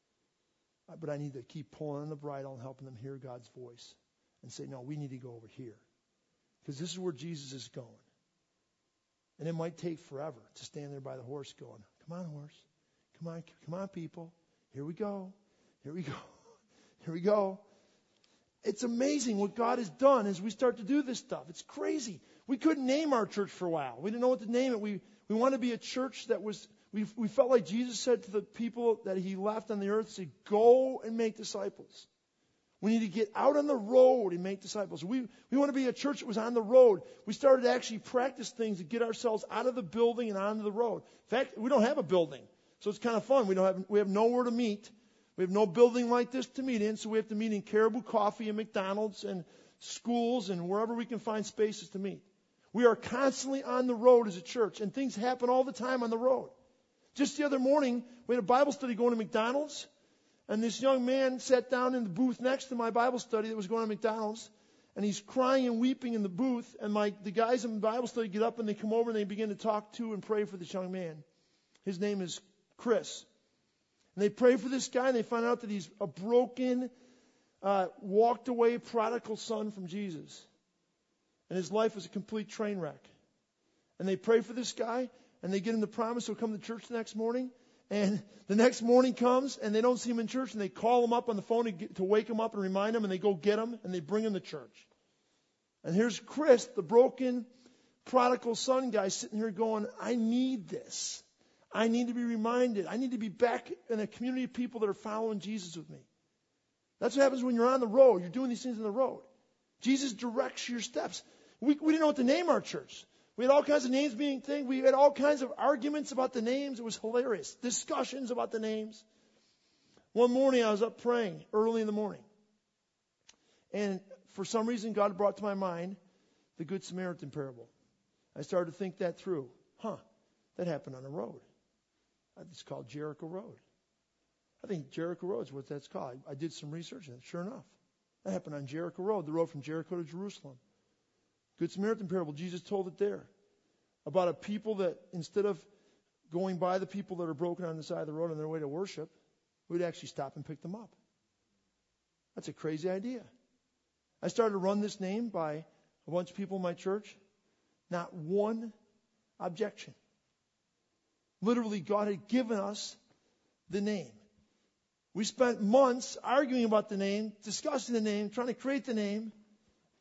S1: But I need to keep pulling on the bridle and helping them hear God's voice and say, no, we need to go over here. Because this is where Jesus is going. And it might take forever to stand there by the horse going, come on, horse. Come on, come on, people. Here we go. Here we go. Here we go. It's amazing what God has done as we start to do this stuff. It's crazy. We couldn't name our church for a while. We didn't know what to name it. We we want to be a church that was, we we felt like Jesus said to the people that he left on the earth, say, go and make disciples. We need to get out on the road and make disciples. We we want to be a church that was on the road. We started to actually practice things to get ourselves out of the building and onto the road. In fact, we don't have a building. So it's kind of fun. We don't have we have nowhere to meet. We have no building like this to meet in, so we have to meet in Caribou Coffee and McDonald's and schools and wherever we can find spaces to meet. We are constantly on the road as a church, and things happen all the time on the road. Just the other morning, we had a Bible study going to McDonald's, and this young man sat down in the booth next to my Bible study that was going to McDonald's, and he's crying and weeping in the booth, and my the guys in the Bible study get up and they come over and they begin to talk to and pray for this young man. His name is Chris. And they pray for this guy, and they find out that he's a broken, uh, walked away prodigal son from Jesus. And his life was a complete train wreck. And they pray for this guy, and they get him the promise he'll come to church the next morning. And the next morning comes, and they don't see him in church, and they call him up on the phone to, get, to wake him up and remind him, and they go get him, and they bring him to church. And here's Chris, the broken, prodigal son guy, sitting here going, I need this. I need to be reminded. I need to be back in a community of people that are following Jesus with me. That's what happens when you're on the road. You're doing these things on the road. Jesus directs your steps. We, we didn't know what to name our church. We had all kinds of names being things. We had all kinds of arguments about the names. It was hilarious. Discussions about the names. One morning I was up praying early in the morning. And for some reason God brought to my mind the Good Samaritan parable. I started to think that through. Huh, that happened on a road. It's called Jericho Road. I think Jericho Road is what that's called. I, I did some research on it. Sure enough, that happened on Jericho Road, the road from Jericho to Jerusalem. Good Samaritan parable, Jesus told it there. About a people that instead of going by the people that are broken on the side of the road on their way to worship, we'd actually stop and pick them up. That's a crazy idea. I started to run this name by a bunch of people in my church. Not one objection. Literally, God had given us the name. We spent months arguing about the name, discussing the name, trying to create the name.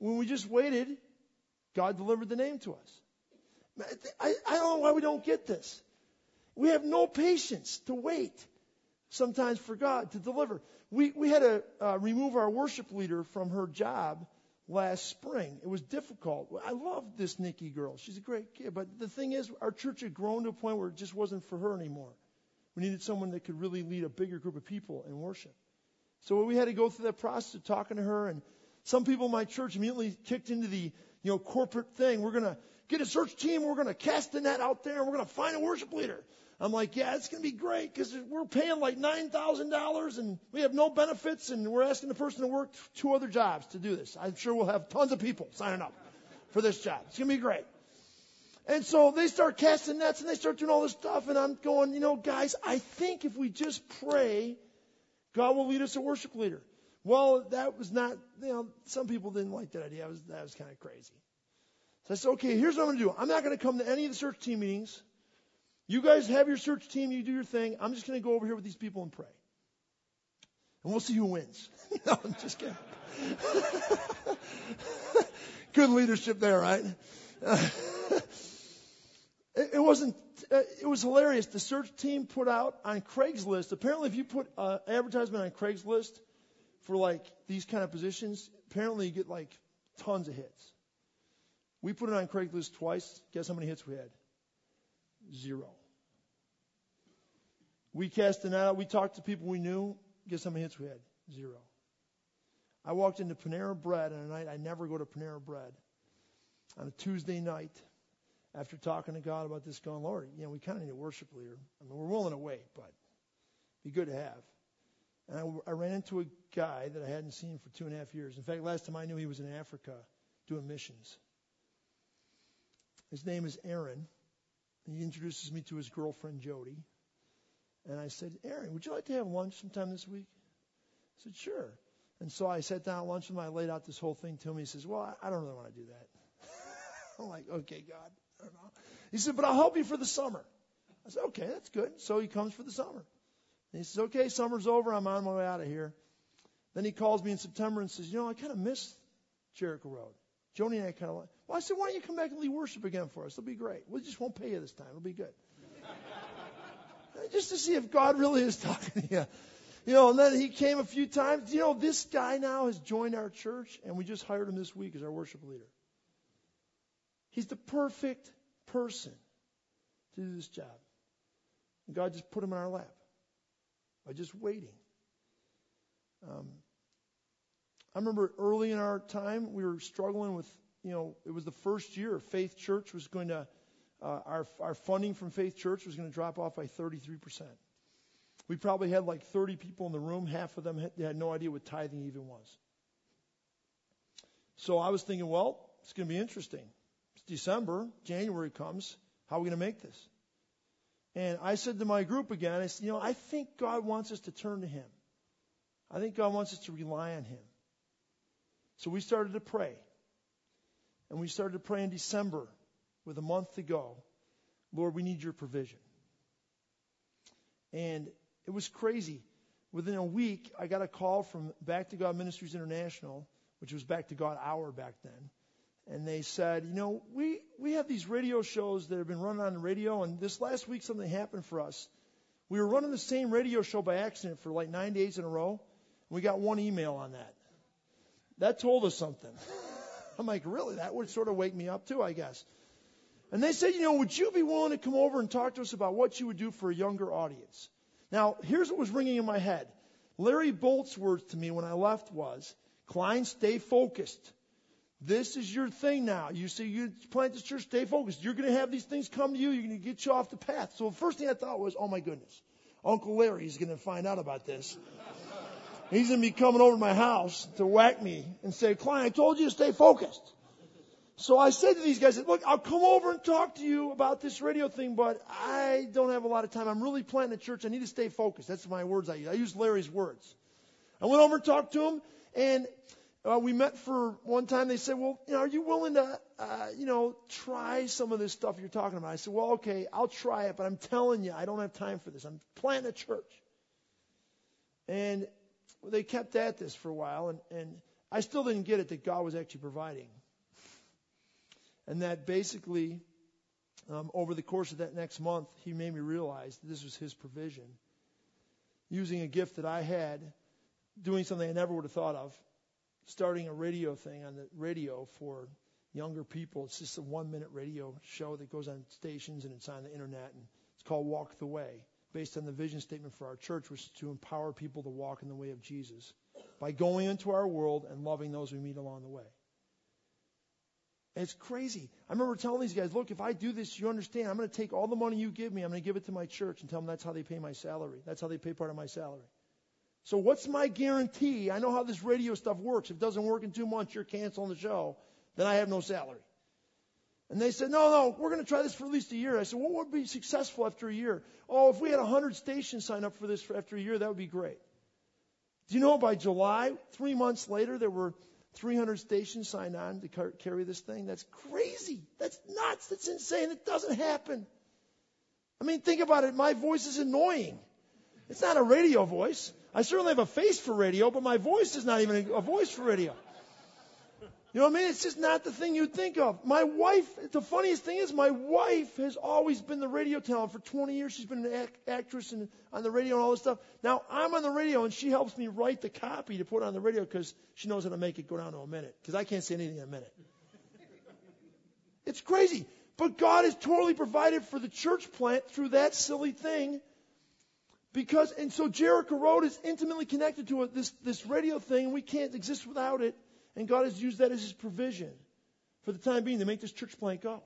S1: when we just waited, God delivered the name to us. I, I don't know why we don't get this. We have no patience to wait sometimes for God to deliver. We, we had to uh, remove our worship leader from her job last spring. It was difficult. I love this Nikki girl. She's a great kid. But the thing is, our church had grown to a point where it just wasn't for her anymore. We needed someone that could really lead a bigger group of people in worship. So we had to go through that process of talking to her. And some people in my church immediately kicked into the, you know, corporate thing. We're going to get a search team. We're going to cast the net out there. And we're going to find a worship leader. I'm like, yeah, it's going to be great because we're paying like nine thousand dollars and we have no benefits and we're asking the person to work two other jobs to do this. I'm sure we'll have tons of people signing up for this job. It's going to be great. And so they start casting nets and they start doing all this stuff. And I'm going, you know, guys, I think if we just pray, God will lead us a worship leader. Well, that was not, you know, some people didn't like that idea. That was, that was kind of crazy. So I said, okay, here's what I'm going to do. I'm not going to come to any of the search team meetings. You guys have your search team. You do your thing. I'm just going to go over here with these people and pray. And we'll see who wins. No, I'm just kidding. Good leadership there, right? Uh, it, it wasn't, uh, it was hilarious. The search team put out on Craigslist. Apparently, if you put uh, advertisement on Craigslist for like these kind of positions, apparently you get like tons of hits. We put it on Craigslist twice. Guess how many hits we had? Zero. We cast it out. We talked to people we knew. Guess how many hits we had? Zero. I walked into Panera Bread on a night I never go to Panera Bread. On a Tuesday night, after talking to God about this, going, Lord, you know, we kind of need a worship leader. I mean, we're willing to wait, but it'd be good to have. And I, I ran into a guy that I hadn't seen for two and a half years. In fact, last time I knew he was in Africa doing missions. His name is Aaron. He introduces me to his girlfriend, Jody. And I said, Aaron, would you like to have lunch sometime this week? I said, sure. And so I sat down at lunch with him. I laid out this whole thing to him. He says, well, I don't really want to do that. I'm like, okay, God, I don't know. He said, but I'll help you for the summer. I said, okay, that's good. So he comes for the summer. And he says, okay, summer's over. I'm on my way out of here. Then he calls me in September and says, you know, I kind of miss Jericho Road. Joni and I kind of like, well, I said, why don't you come back and lead worship again for us? It'll be great. We just won't pay you this time. It'll be good. Just to see if God really is talking to you. You know, and then he came a few times. You know, this guy now has joined our church, and we just hired him this week as our worship leader. He's the perfect person to do this job. And God just put him in our lap by just waiting. Um, I remember early in our time, we were struggling with, you know, it was the first year Faith Church was going to, uh, our our funding from Faith Church was going to drop off by thirty-three percent. We probably had like thirty people in the room. Half of them had, they had no idea what tithing even was. So I was thinking, well, it's going to be interesting. It's December, January comes. How are we going to make this? And I said to my group again, I said, you know, I think God wants us to turn to Him. I think God wants us to rely on Him. So we started to pray. And we started to pray in December with a month to go. Lord, we need your provision. And it was crazy. Within a week, I got a call from Back to God Ministries International, which was Back to God Hour back then. And they said, you know, we, we have these radio shows that have been running on the radio, and this last week something happened for us. We were running the same radio show by accident for like nine days in a row, and we got one email on that. That told us something. I'm like, really? That would sort of wake me up too, I guess. And they said, you know, would you be willing to come over and talk to us about what you would do for a younger audience? Now, here's what was ringing in my head. Larry Bolt's words to me when I left was, Klein, stay focused. This is your thing now. You say you plant this church, stay focused. You're going to have these things come to you. You're going to get you off the path. So the first thing I thought was, oh, my goodness. Uncle Larry's going to find out about this. He's going to be coming over to my house to whack me and say, Klein, I told you to stay focused. So I said to these guys, look, I'll come over and talk to you about this radio thing, but I don't have a lot of time. I'm really planting a church. I need to stay focused. That's my words I use. I used Larry's words. I went over and talked to him, and uh, we met for one time. They said, well, you know, are you willing to, uh, you know, try some of this stuff you're talking about? I said, well, okay, I'll try it, but I'm telling you, I don't have time for this. I'm planting a church. And they kept at this for a while, and, and I still didn't get it that God was actually providing. And that basically, um, over the course of that next month, he made me realize that this was his provision. Using a gift that I had, doing something I never would have thought of, starting a radio thing on the radio for younger people. It's just a one-minute radio show that goes on stations and it's on the internet. And it's called Walk the Way, based on the vision statement for our church, which is to empower people to walk in the way of Jesus by going into our world and loving those we meet along the way. And it's crazy. I remember telling these guys, look, if I do this, you understand, I'm going to take all the money you give me, I'm going to give it to my church and tell them that's how they pay my salary. That's how they pay part of my salary. So what's my guarantee? I know how this radio stuff works. If it doesn't work in two months, you're canceling the show. Then I have no salary. And they said, no, no, we're going to try this for at least a year. I said, what would be successful after a year? Oh, if we had one hundred stations sign up for this for after a year, that would be great. Do you know by July, three months later, there were three hundred stations signed on to car- carry this thing? That's crazy. That's nuts. That's insane. It doesn't happen. I mean, think about it. My voice is annoying. It's not a radio voice. I certainly have a face for radio, but my voice is not even a, a voice for radio. You know what I mean? It's just not the thing you'd think of. My wife, the funniest thing is my wife has always been the radio talent for twenty years. She's been an act, actress and on the radio and all this stuff. Now I'm on the radio and she helps me write the copy to put on the radio because she knows how to make it go down to a minute because I can't say anything in a minute. It's crazy. But God has totally provided for the church plant through that silly thing. Because, and so Jericho Road is intimately connected to it, this, this radio thing. We can't exist without it. And God has used that as his provision for the time being to make this church plant go.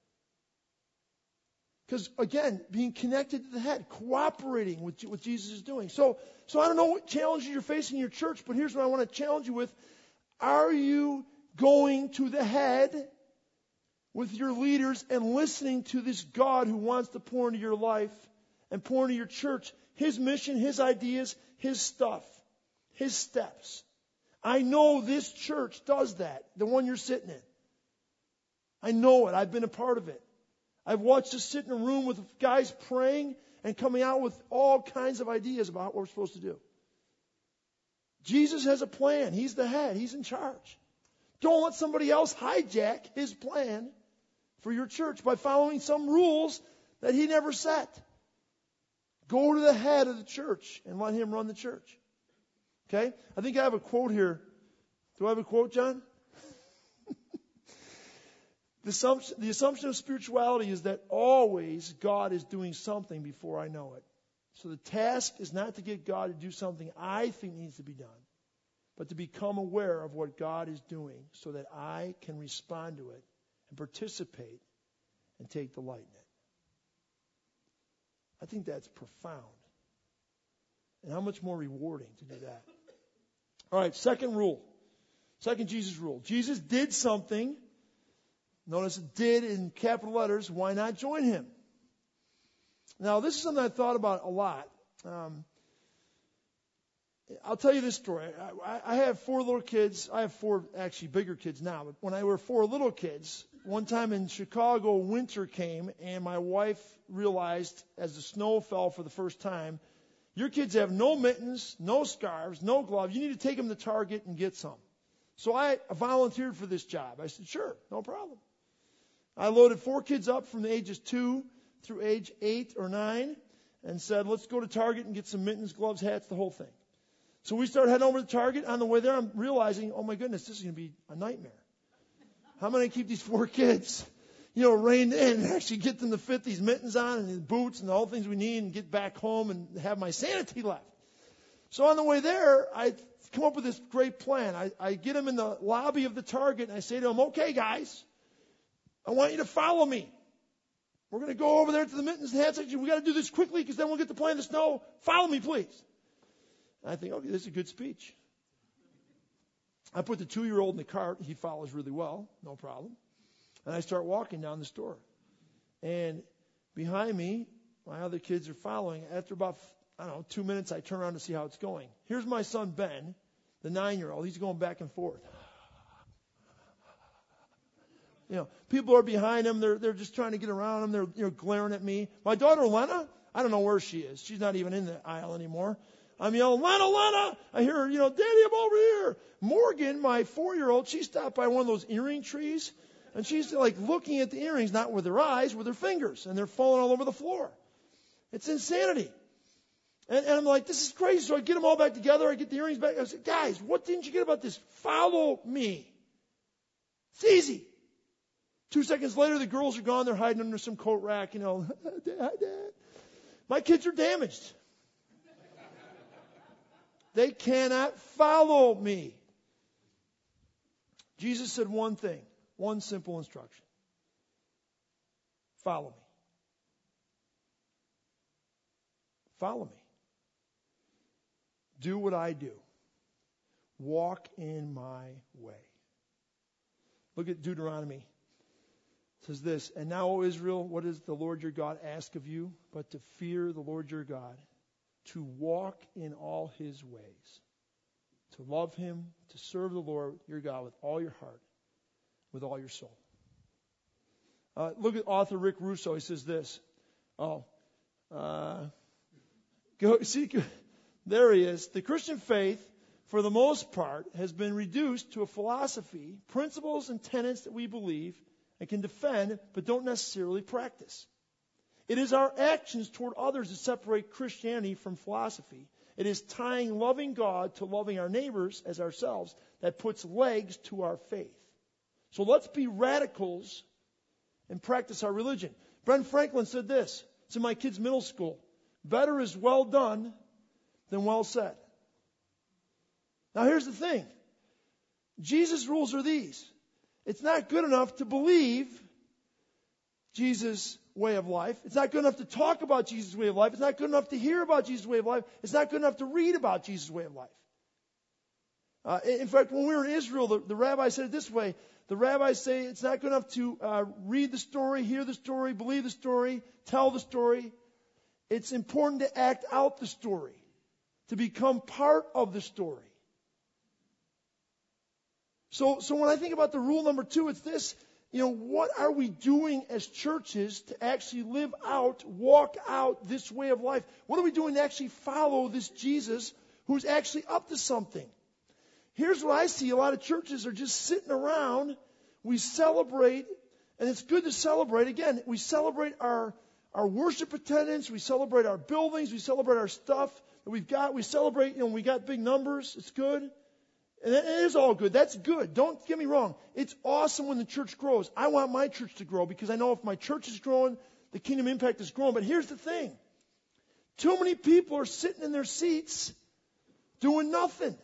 S1: Because, again, being connected to the head, cooperating with what Jesus is doing. So, so I don't know what challenges you're facing in your church, but here's what I want to challenge you with. Are you going to the head with your leaders and listening to this God who wants to pour into your life and pour into your church his mission, his ideas, his stuff, his steps? I know this church does that, the one you're sitting in. I know it. I've been a part of it. I've watched us sit in a room with guys praying and coming out with all kinds of ideas about what we're supposed to do. Jesus has a plan. He's the head. He's in charge. Don't let somebody else hijack his plan for your church by following some rules that he never set. Go to the head of the church and let him run the church. Okay? I think I have a quote here. Do I have a quote, John? the, assumption, the assumption of spirituality is that always God is doing something before I know it. So the task is not to get God to do something I think needs to be done, but to become aware of what God is doing so that I can respond to it and participate and take delight in it. I think that's profound. And how much more rewarding to do that. All right, second rule. Second Jesus rule. Jesus did something. Notice it did in capital letters. Why not join him? Now, this is something I thought about a lot. Um, I'll tell you this story. I, I have four little kids. I have four actually bigger kids now. But when I were four little kids, one time in Chicago, winter came, and my wife realized as the snow fell for the first time, your kids have no mittens, no scarves, no gloves. You need to take them to Target and get some. So I volunteered for this job. I said, sure, no problem. I loaded four kids up from the ages two through age eight or nine and said, let's go to Target and get some mittens, gloves, hats, the whole thing. So we started heading over to Target. On the way there, I'm realizing, oh my goodness, this is going to be a nightmare. How am I going to keep these four kids, you know, reined in and actually get them to fit these mittens on and these boots and all the things we need and get back home and have my sanity left? So on the way there, I come up with this great plan. I, I get them in the lobby of the Target and I say to them, okay, guys, I want you to follow me. We're going to go over there to the mittens and hats section. We've got to do this quickly because then we'll get to play in the snow. Follow me, please. And I think, okay, this is a good speech. I put the two-year-old in the cart. He follows really well, no problem. And I start walking down the store. And behind me, my other kids are following. After about, I don't know, two minutes, I turn around to see how it's going. Here's my son, Ben, the nine-year-old. He's going back and forth. You know, people are behind him. They're, they're just trying to get around him. They're, you know, glaring at me. My daughter, Lena, I don't know where she is. She's not even in the aisle anymore. I'm yelling, Lena, Lena. I hear her, you know, Daddy, I'm over here. Morgan, my four-year-old, she stopped by one of those earring trees. And she's like looking at the earrings, not with her eyes, with her fingers. And they're falling all over the floor. It's insanity. And, and I'm like, this is crazy. So I get them all back together. I get the earrings back. I said, guys, what didn't you get about this? Follow me. It's easy. Two seconds later, the girls are gone. They're hiding under some coat rack, you know. Dad, Dad. My kids are damaged. They cannot follow me. Jesus said one thing, one simple instruction. Follow me. Follow me. Do what I do. Walk in my way. Look at Deuteronomy. It says this, and now, O Israel, what does the Lord your God ask of you? But to fear the Lord your God, to walk in all his ways, to love him, to serve the Lord your God with all your heart, with all your soul. Uh, look at author Rick Russo. He says this. Oh, uh, go see. There he is. The Christian faith, for the most part, has been reduced to a philosophy, principles and tenets that we believe and can defend, but don't necessarily practice. It is our actions toward others that separate Christianity from philosophy. It is tying loving God to loving our neighbors as ourselves that puts legs to our faith. So let's be radicals and practice our religion. Ben Franklin said this. It's in my kids' middle school. Better is well done than well said. Now here's the thing. Jesus' rules are these. It's not good enough to believe Jesus' way of life. It's not good enough to talk about Jesus' way of life. It's not good enough to hear about Jesus' way of life. It's not good enough to read about Jesus' way of life. Uh, in fact, when we were in Israel, the, the rabbis said it this way. The rabbis say it's not good enough to uh, read the story, hear the story, believe the story, tell the story. It's important to act out the story, to become part of the story. So, so when I think about the rule number two, it's this. You know, what are we doing as churches to actually live out, walk out this way of life? What are we doing to actually follow this Jesus who's actually up to something? Here's what I see. A lot of churches are just sitting around. We celebrate, and it's good to celebrate. Again, we celebrate our, our worship attendance. We celebrate our buildings. We celebrate our stuff that we've got. We celebrate, you know, we got big numbers. It's good. And it is all good. That's good. Don't get me wrong. It's awesome when the church grows. I want my church to grow because I know if my church is growing, the kingdom impact is growing. But here's the thing. Too many people are sitting in their seats doing nothing.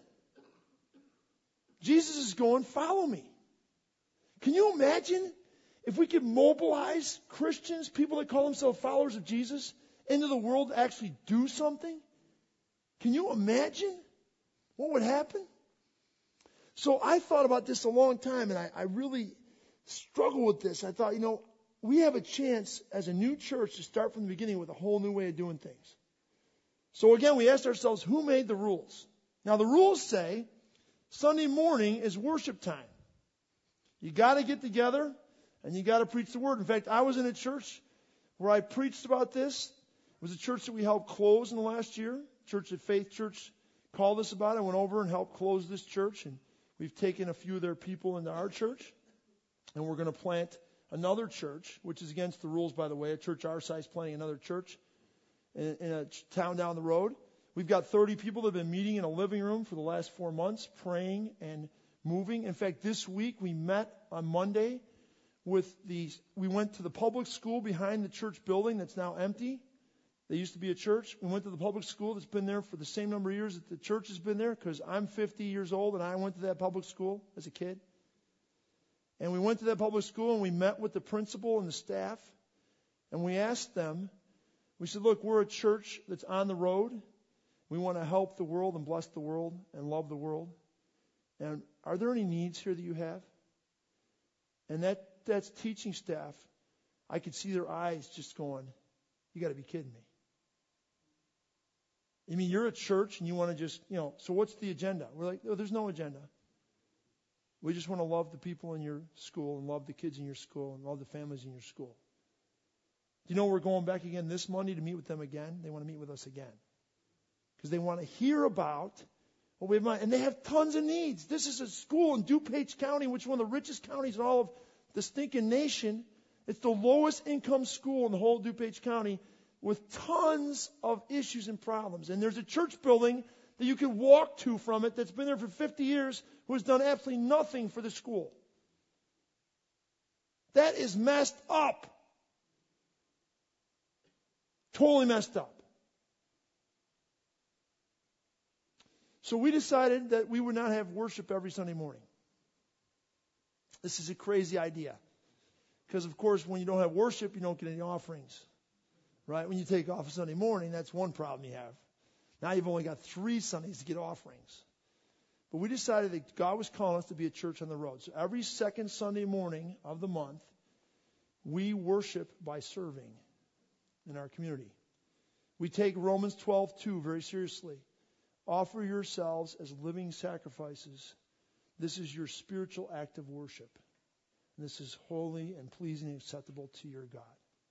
S1: Jesus is going, follow me. Can you imagine if we could mobilize Christians, people that call themselves followers of Jesus, into the world to actually do something? Can you imagine what would happen? So I thought about this a long time, and I, I really struggle with this. I thought, you know, we have a chance as a new church to start from the beginning with a whole new way of doing things. So again, we asked ourselves, who made the rules? Now, the rules say Sunday morning is worship time. You got to get together, and you got to preach the word. In fact, I was in a church where I preached about this. It was a church that we helped close in the last year. Church at Faith Church called us about it. I went over and helped close this church, and we've taken a few of their people into our church, and we're going to plant another church, which is against the rules, by the way, a church our size planting another church in, in a town down the road. We've got thirty people that have been meeting in a living room for the last four months, praying and moving. In fact, this week we met on Monday with the, we went to the public school behind the church building that's now empty. There used to be a church. We went to the public school that's been there for the same number of years that the church has been there, because I'm fifty years old and I went to that public school as a kid. And we went to that public school and we met with the principal and the staff. And we asked them, we said, look, we're a church that's on the road. We want to help the world and bless the world and love the world. And are there any needs here that you have? And that that's teaching staff. I could see their eyes just going, you got to be kidding me. I mean, you're a church and you want to just, you know, so what's the agenda? We're like, no, there's no agenda. We just want to love the people in your school and love the kids in your school and love the families in your school. Do you know we're going back again this Monday to meet with them again? They want to meet with us again. because they want to hear about what we have in mind. And they have tons of needs. This is a school in DuPage County, which is one of the richest counties in all of the stinking nation. It's the lowest income school in the whole DuPage County with tons of issues and problems. And there's a church building that you can walk to from it that's been there for fifty years who has done absolutely nothing for the school. That is messed up. Totally messed up. So we decided that we would not have worship every Sunday morning. This is a crazy idea. Because, of course, when you don't have worship, you don't get any offerings. Right? When you take off a Sunday morning, that's one problem you have. Now you've only got three Sundays to get offerings. But we decided that God was calling us to be a church on the road. So every second Sunday morning of the month, we worship by serving in our community. We take Romans twelve two very seriously. Offer yourselves as living sacrifices. This is your spiritual act of worship. And this is holy and pleasing and acceptable to your God.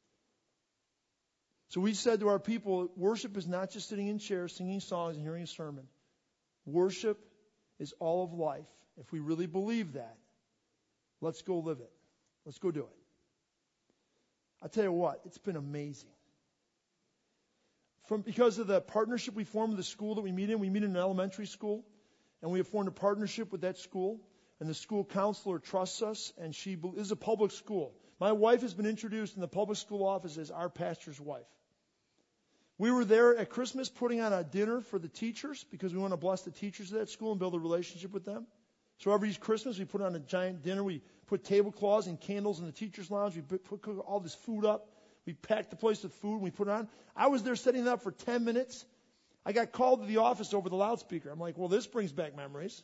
S1: So we said to our people, worship is not just sitting in chairs, singing songs, and hearing a sermon. Worship is all of life. If we really believe that, let's go live it. Let's go do it. I tell you what, it's been amazing. From because of the partnership we formed with the school that we meet in, we meet in an elementary school, and we have formed a partnership with that school, and the school counselor trusts us, and she is a public school. My wife has been introduced in the public school office as our pastor's wife. We were there at Christmas putting on a dinner for the teachers because we want to bless the teachers of that school and build a relationship with them. So every Christmas we put on a giant dinner. We put tablecloths and candles in the teacher's lounge. We put, put all this food up. We packed the place with food and we put it on. I was there setting it up for ten minutes. I got called to the office over the loudspeaker. I'm like, well, this brings back memories.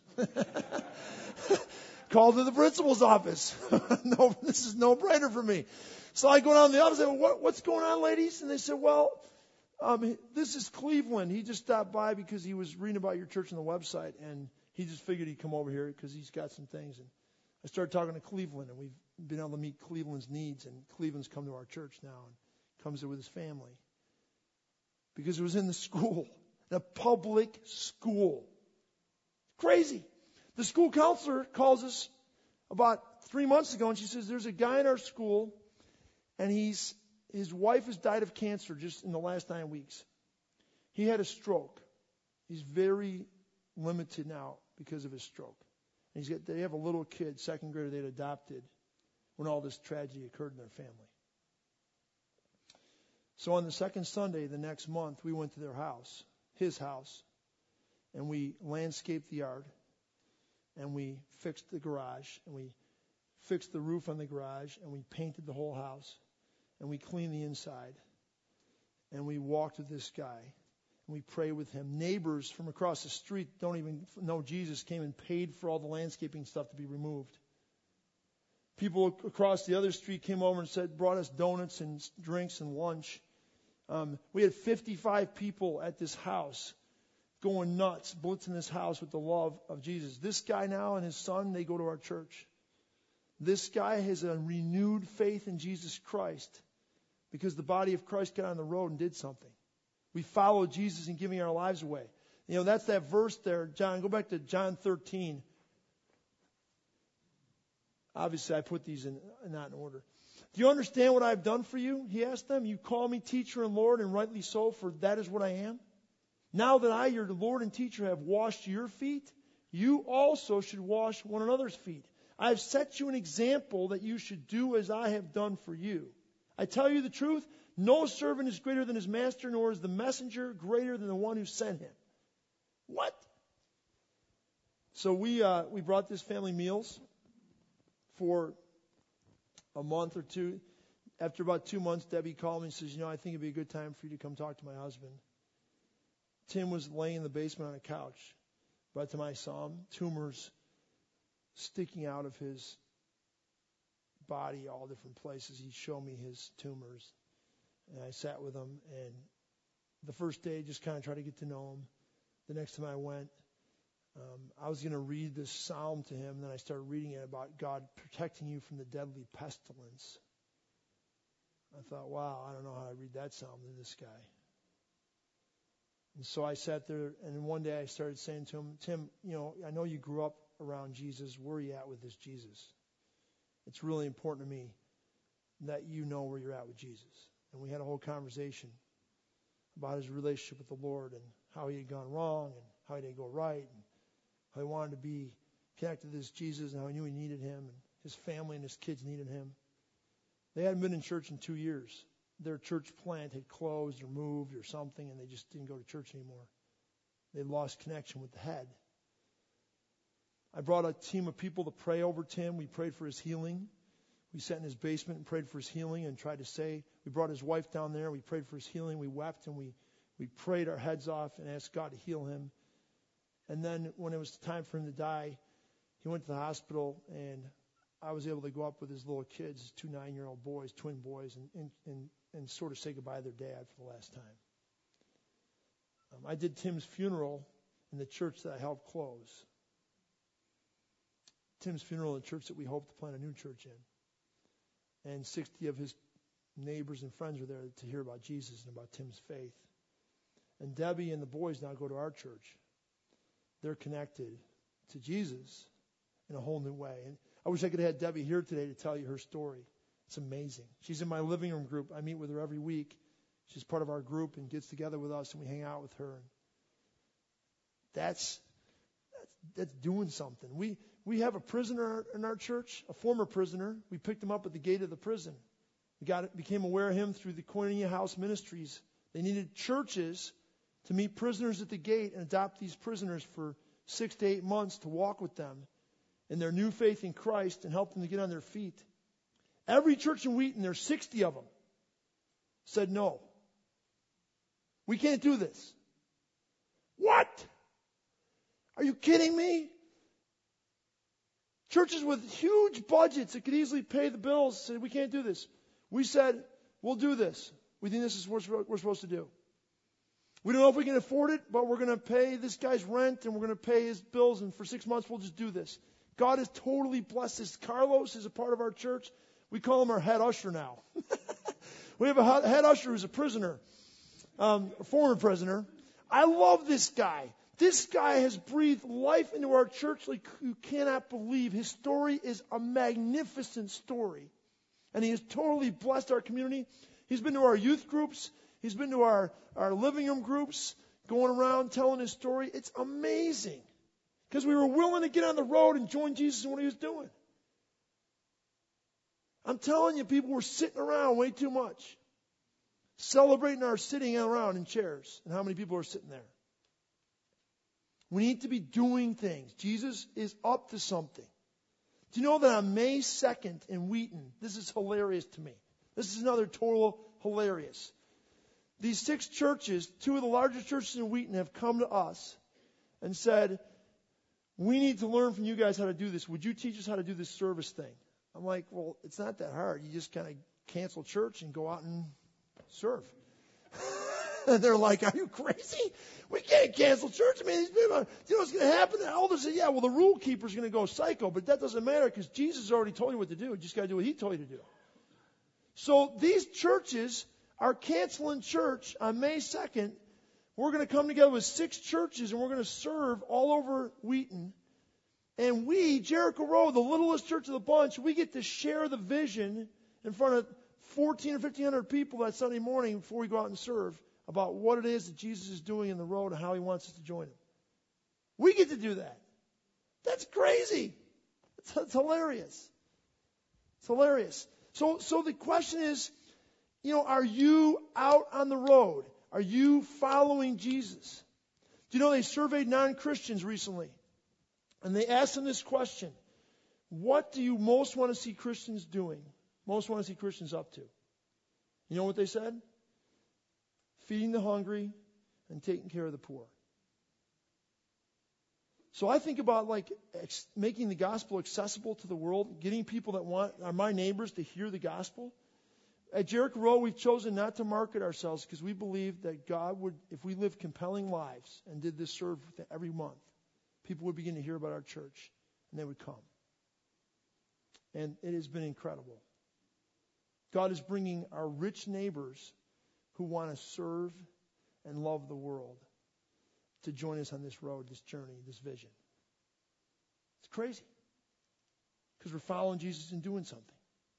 S1: Called to the principal's office. No, this is no brainer for me. So I go down to the office and I say, what, what's going on, ladies? And they said, well, um, this is Cleveland. He just stopped by because he was reading about your church on the website, and he just figured he'd come over here because he's got some things. And I started talking to Cleveland, and we've been able to meet Cleveland's needs, and Cleveland's come to our church now and comes there with his family because it was in the school, in a public school. Crazy. The school counselor calls us about three months ago, and she says, there's a guy in our school, and he's his wife has died of cancer just in the last nine weeks. He had a stroke. He's very limited now because of his stroke. And he's got, they have a little kid, second grader, they'd adopted when all this tragedy occurred in their family. So on the second Sunday the next month, we went to their house, his house, and we landscaped the yard. And we fixed the garage, and we fixed the roof on the garage, and we painted the whole house, and we cleaned the inside, and we walked with this guy, and we prayed with him. Neighbors from across the street don't even know Jesus came and paid for all the landscaping stuff to be removed. People across the other street came over and said, brought us donuts and drinks and lunch. Um, we had fifty-five people at this house going nuts, blitzing this house with the love of Jesus. This guy now and his son, they go to our church. This guy has a renewed faith in Jesus Christ because the body of Christ got on the road and did something. We followed Jesus in giving our lives away. You know, that's that verse there, John. Go back to John thirteen. Obviously, I put these in not in order. Do you understand what I've done for you? He asked them. You call me teacher and Lord, and rightly so, for that is what I am. Now that I, your Lord and teacher, have washed your feet, you also should wash one another's feet. I have set you an example that you should do as I have done for you. I tell you the truth, no servant is greater than his master, nor is the messenger greater than the one who sent him. What? So we uh, we brought this family meals for a month or two. After about two months, Debbie called me and says, you know, I think it'd be a good time for you to come talk to my husband. Tim was laying in the basement on a couch. By the time I saw him, tumors sticking out of his body, all different places. He showed me his tumors. And I sat with him. And the first day, just kind of tried to get to know him. The next time I went, um, I was going to read this psalm to him. And then I started reading it about God protecting you from the deadly pestilence. I thought, wow, I don't know how to read that psalm to this guy. And so I sat there, and one day I started saying to him, Tim, you know, I know you grew up around Jesus. Where are you at with this Jesus? It's really important to me that you know where you're at with Jesus. And we had a whole conversation about his relationship with the Lord and how he had gone wrong and how he didn't go right and how he wanted to be connected to this Jesus and how he knew he needed him and his family and his kids needed him. They hadn't been in church in two years. Their church plant had closed or moved or something, and they just didn't go to church anymore. They lost connection with the head. I brought a team of people to pray over Tim. We prayed for his healing. We sat in his basement and prayed for his healing and tried to say, we brought his wife down there. We prayed for his healing. We wept and we, we prayed our heads off and asked God to heal him. And then when it was time for him to die, he went to the hospital, and I was able to go up with his little kids, his two nine-year-old boys, twin boys, and, and, and, and sort of say goodbye to their dad for the last time. Um, I did Tim's funeral in the church that I helped close. Tim's funeral in the church that we hope to plant a new church in. And sixty of his neighbors and friends were there to hear about Jesus and about Tim's faith. And Debbie and the boys now go to our church. They're connected to Jesus in a whole new way. And I wish I could have had Debbie here today to tell you her story. It's amazing. She's in my living room group. I meet with her every week. She's part of our group and gets together with us, and we hang out with her. That's that's, that's doing something. We we have a prisoner in our church, a former prisoner. We picked him up at the gate of the prison. We got became aware of him through the Koinonia House Ministries. They needed churches to meet prisoners at the gate and adopt these prisoners for six to eight months to walk with them in their new faith in Christ and help them to get on their feet. Every church in Wheaton, there's sixty of them, said no. We can't do this. What? Are you kidding me? Churches with huge budgets that could easily pay the bills said, we can't do this. We said, we'll do this. We think this is what we're supposed to do. We don't know if we can afford it, but we're going to pay this guy's rent and we're going to pay his bills, and for six months we'll just do this. God has totally blessed us. Carlos is a part of our church. We call him our head usher now. We have a head usher who's a prisoner, um, a former prisoner. I love this guy. This guy has breathed life into our church like you cannot believe. His story is a magnificent story. And he has totally blessed our community. He's been to our youth groups. He's been to our, our living room groups, going around telling his story. It's amazing. Because we were willing to get on the road and join Jesus in what he was doing. I'm telling you, people were sitting around way too much. Celebrating our sitting around in chairs and how many people are sitting there. We need to be doing things. Jesus is up to something. Do you know that on May second in Wheaton, this is hilarious to me. This is another total hilarious. These six churches, two of the largest churches in Wheaton, have come to us and said, we need to learn from you guys how to do this. Would you teach us how to do this service thing? I'm like, well, it's not that hard. You just kind of cancel church and go out and serve. And they're like, are you crazy? We can't cancel church. I mean, these people, do you know what's going to happen? The elders say, yeah, well, the rule keeper's going to go psycho, but that doesn't matter because Jesus already told you what to do. You just got to do what he told you to do. So these churches are canceling church on May second. We're going to come together with six churches and we're going to serve all over Wheaton. And we, Jericho Road, the littlest church of the bunch, we get to share the vision in front of fourteen or fifteen hundred people that Sunday morning before we go out and serve about what it is that Jesus is doing in the road and how he wants us to join him. We get to do that. That's crazy. It's, it's hilarious. It's hilarious. So, so the question is, you know, are you out on the road? Are you following Jesus? Do you know they surveyed non-Christians recently? And they asked them this question. What do you most want to see Christians doing? Most want to see Christians up to? You know what they said? Feeding the hungry and taking care of the poor. So I think about like ex- making the gospel accessible to the world, getting people that want, are my neighbors, to hear the gospel. At Jericho Road, we've chosen not to market ourselves because we believe that God would, if we lived compelling lives and did this serve every month, people would begin to hear about our church and they would come. And it has been incredible. God is bringing our rich neighbors who want to serve and love the world to join us on this road, this journey, this vision. It's crazy. Because we're following Jesus and doing something.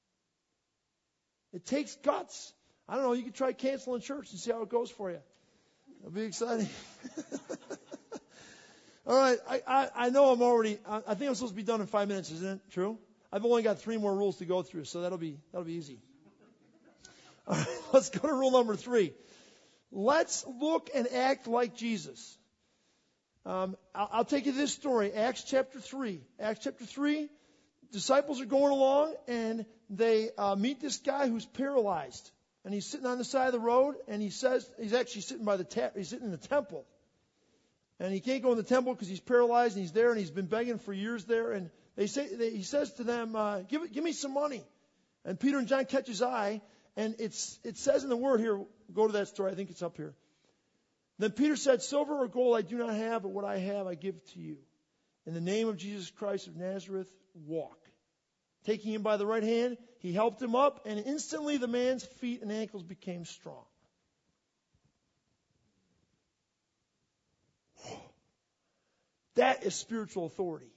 S1: It takes guts. I don't know, you could try canceling church and see how it goes for you. It'll be exciting. All right, I, I, I know I'm already, I, I think I'm supposed to be done in five minutes, isn't it? True? I've only got three more rules to go through, so that'll be, that'll be easy. All right, let's go to rule number three. Let's look and act like Jesus. Um, I'll, I'll take you to this story, Acts chapter three. Acts chapter three, disciples are going along, and they uh, meet this guy who's paralyzed. And he's sitting on the side of the road, and he says, he's actually sitting by the ta- he's sitting in the temple. And he can't go in the temple because he's paralyzed, and he's there, and he's been begging for years there. And they say, they, he says to them, uh, give, give me some money. And Peter and John catch his eye, and it's it says in the word here, go to that story, I think it's up here. Then Peter said, silver or gold I do not have, but what I have I give to you. In the name of Jesus Christ of Nazareth, walk. Taking him by the right hand, he helped him up, and instantly the man's feet and ankles became strong. That is spiritual authority.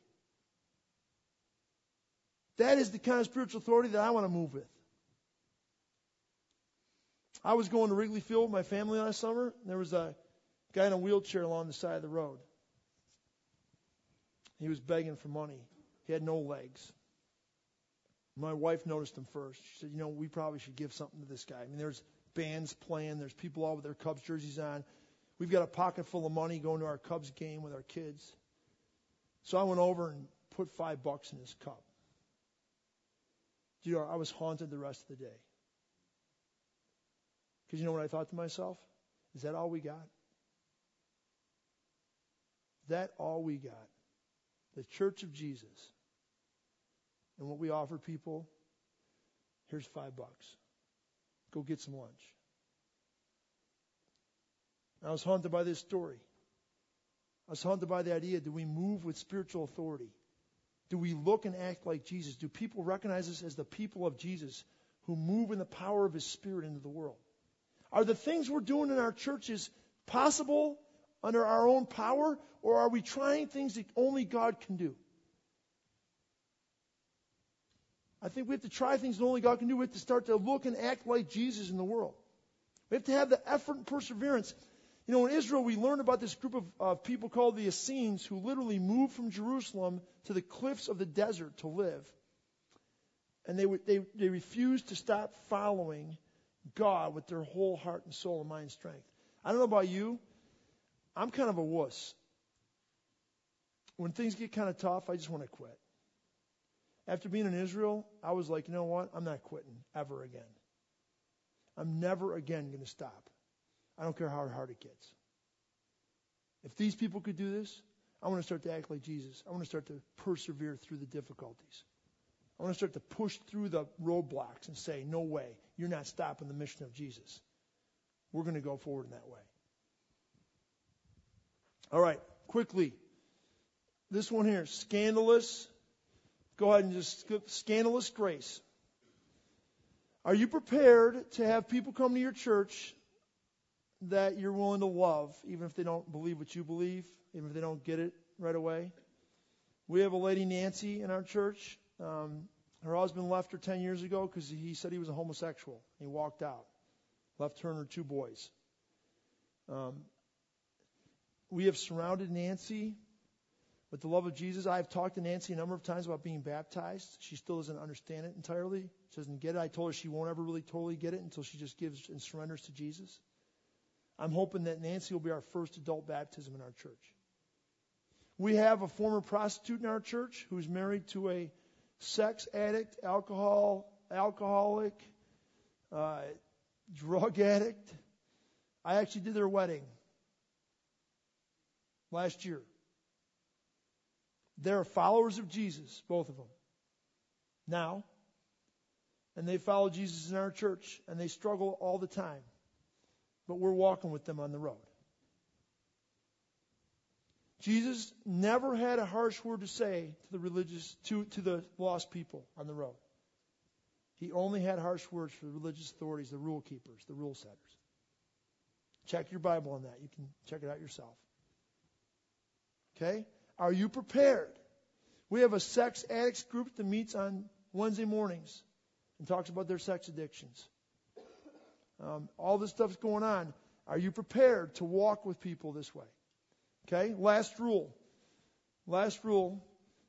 S1: That is the kind of spiritual authority that I want to move with. I was going to Wrigley Field with my family last summer, and there was a guy in a wheelchair along the side of the road. He was begging for money. He had no legs. My wife noticed him first. She said, you know, we probably should give something to this guy. I mean, there's bands playing. There's people all with their Cubs jerseys on. We've got a pocket full of money going to our Cubs game with our kids. So I went over and put five bucks in his cup. You know, I was haunted the rest of the day. Because you know what I thought to myself? Is that all we got? Is that all we got? The Church of Jesus. And what we offer people, here's five bucks. Go get some lunch. I was haunted by this story. I was haunted by the idea, do we move with spiritual authority? Do we look and act like Jesus? Do people recognize us as the people of Jesus who move in the power of His Spirit into the world? Are the things we're doing in our churches possible under our own power, or are we trying things that only God can do? I think we have to try things that only God can do. We have to start to look and act like Jesus in the world. We have to have the effort and perseverance. You know, in Israel, we learned about this group of uh, people called the Essenes who literally moved from Jerusalem to the cliffs of the desert to live. And they, would, they, they refused to stop following God with their whole heart and soul and mind and strength. I don't know about you. I'm kind of a wuss. When things get kind of tough, I just want to quit. After being in Israel, I was like, you know what? I'm not quitting ever again. I'm never again going to stop. I don't care how hard it gets. If these people could do this, I want to start to act like Jesus. I want to start to persevere through the difficulties. I want to start to push through the roadblocks and say, no way, you're not stopping the mission of Jesus. We're going to go forward in that way. All right, quickly. This one here, scandalous. Go ahead and just skip scandalous grace. Are you prepared to have people come to your church that you're willing to love, even if they don't believe what you believe, even if they don't get it right away? We have a lady, Nancy, in our church. Um, her husband left her ten years ago because he said he was a homosexual. He walked out. Left her and her two boys. Um, we have surrounded Nancy with the love of Jesus. I've talked to Nancy a number of times about being baptized. She still doesn't understand it entirely. She doesn't get it. I told her she won't ever really totally get it until she just gives and surrenders to Jesus. I'm hoping that Nancy will be our first adult baptism in our church. We have a former prostitute in our church who's married to a sex addict, alcohol, alcoholic, uh, drug addict. I actually did their wedding last year. They're followers of Jesus, both of them, now. And they follow Jesus in our church, and they struggle all the time. But we're walking with them on the road. Jesus never had a harsh word to say to the religious, to, to the lost people on the road. He only had harsh words for the religious authorities, the rule keepers, the rule setters. Check your Bible on that. You can check it out yourself. Okay? Are you prepared? We have a sex addicts group that meets on Wednesday mornings and talks about their sex addictions. Um, all this stuff's going on. Are you prepared to walk with people this way? Okay? Last rule. Last rule.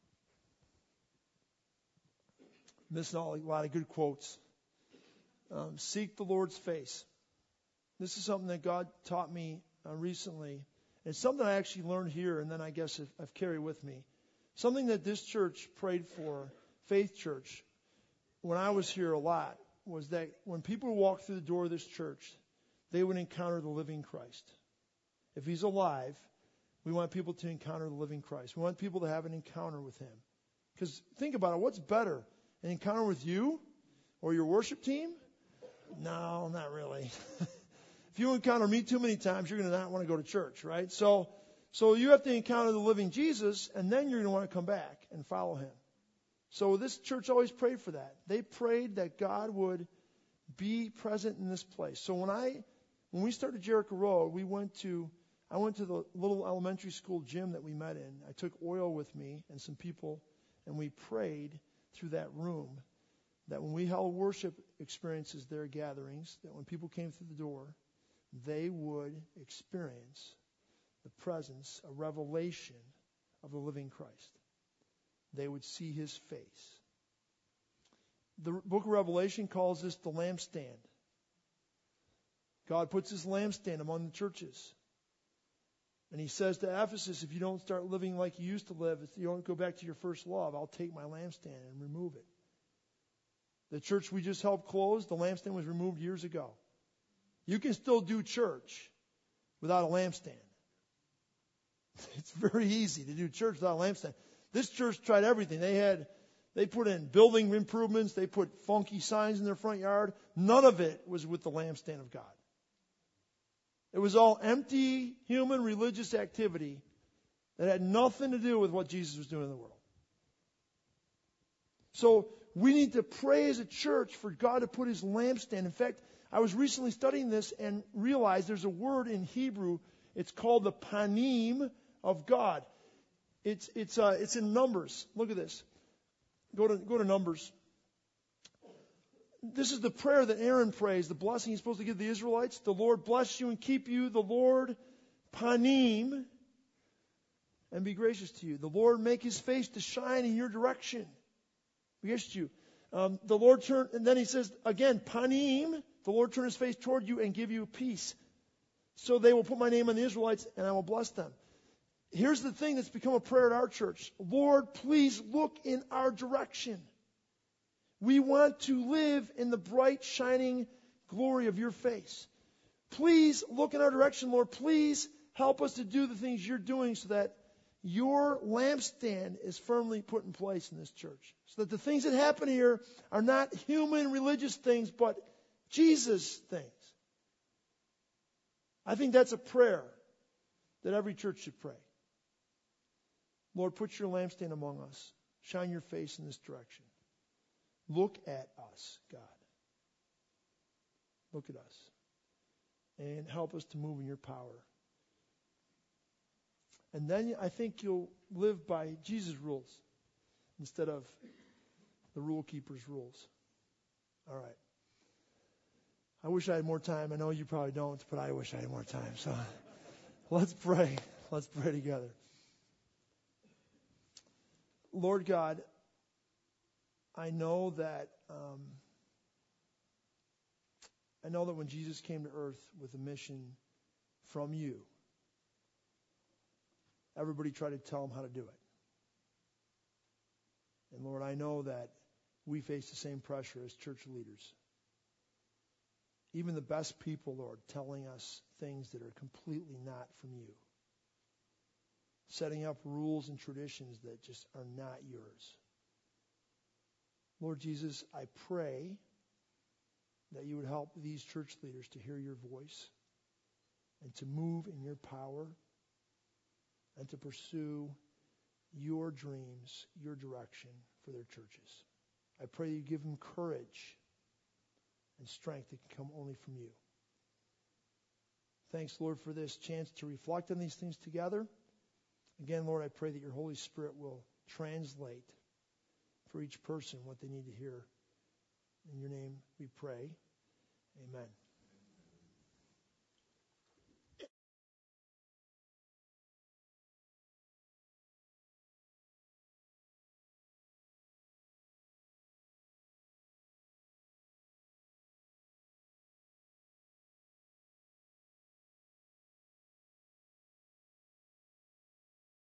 S1: Missing a lot of good quotes. Um, seek the Lord's face. This is something that God taught me uh, recently. It's something I actually learned here, and then I guess I've, I've carried with me. Something that this church prayed for, Faith Church, when I was here a lot, was that when people walk through the door of this church, they would encounter the living Christ. If He's alive, we want people to encounter the living Christ. We want people to have an encounter with Him. Because think about it, what's better? An encounter with you or your worship team? No, not really. If you encounter me too many times, you're going to not want to go to church, right? So, so you have to encounter the living Jesus, and then you're going to want to come back and follow Him. So this church always prayed for that. They prayed that God would be present in this place. So when I, when we started Jericho Road, we went to, I went to the little elementary school gym that we met in. I took oil with me and some people, and we prayed through that room that when we held worship experiences there, gatherings, that when people came through the door, they would experience the presence, a revelation of the living Christ. They would see His face. The book of Revelation calls this the lampstand. God puts His lampstand among the churches. And He says to Ephesus, if you don't start living like you used to live, if you don't go back to your first love, I'll take my lampstand and remove it. The church we just helped close, the lampstand was removed years ago. You can still do church without a lampstand. It's very easy to do church without a lampstand. This church tried everything. They had, they put in building improvements. They put funky signs in their front yard. None of it was with the lampstand of God. It was all empty human religious activity that had nothing to do with what Jesus was doing in the world. So we need to pray as a church for God to put His lampstand. In fact, I was recently studying this and realized there's a word in Hebrew. It's called the panim of God. It's it's uh, it's in Numbers. Look at this. Go to go to Numbers. This is the prayer that Aaron prays, the blessing he's supposed to give the Israelites. The Lord bless you and keep you. The Lord panim and be gracious to you. The Lord make His face to shine in your direction. Be gracious to you. Um, the Lord turn, and then He says again, panim. The Lord turn His face toward you and give you peace. So they will put my name on the Israelites, and I will bless them. Here's the thing that's become a prayer at our church. Lord, please look in our direction. We want to live in the bright, shining glory of your face. Please look in our direction, Lord. Please help us to do the things you're doing so that your lampstand is firmly put in place in this church. So that the things that happen here are not human religious things, but Jesus things. I think that's a prayer that every church should pray. Lord, put your lampstand among us. Shine your face in this direction. Look at us, God. Look at us. And help us to move in your power. And then I think you'll live by Jesus' rules instead of the rule keeper's rules. All right. I wish I had more time. I know you probably don't, but I wish I had more time. So let's pray. Let's pray together. Lord God, I know that um, I know that when Jesus came to earth with a mission from you, everybody tried to tell him how to do it. And Lord, I know that we face the same pressure as church leaders. Even the best people, Lord, telling us things that are completely not from you. Setting up rules and traditions that just are not yours. Lord Jesus, I pray that you would help these church leaders to hear your voice and to move in your power and to pursue your dreams, your direction for their churches. I pray you give them courage and strength that can come only from you. Thanks, Lord, for this chance to reflect on these things together. Again, Lord, I pray that your Holy Spirit will translate for each person what they need to hear. In your name we pray. Amen.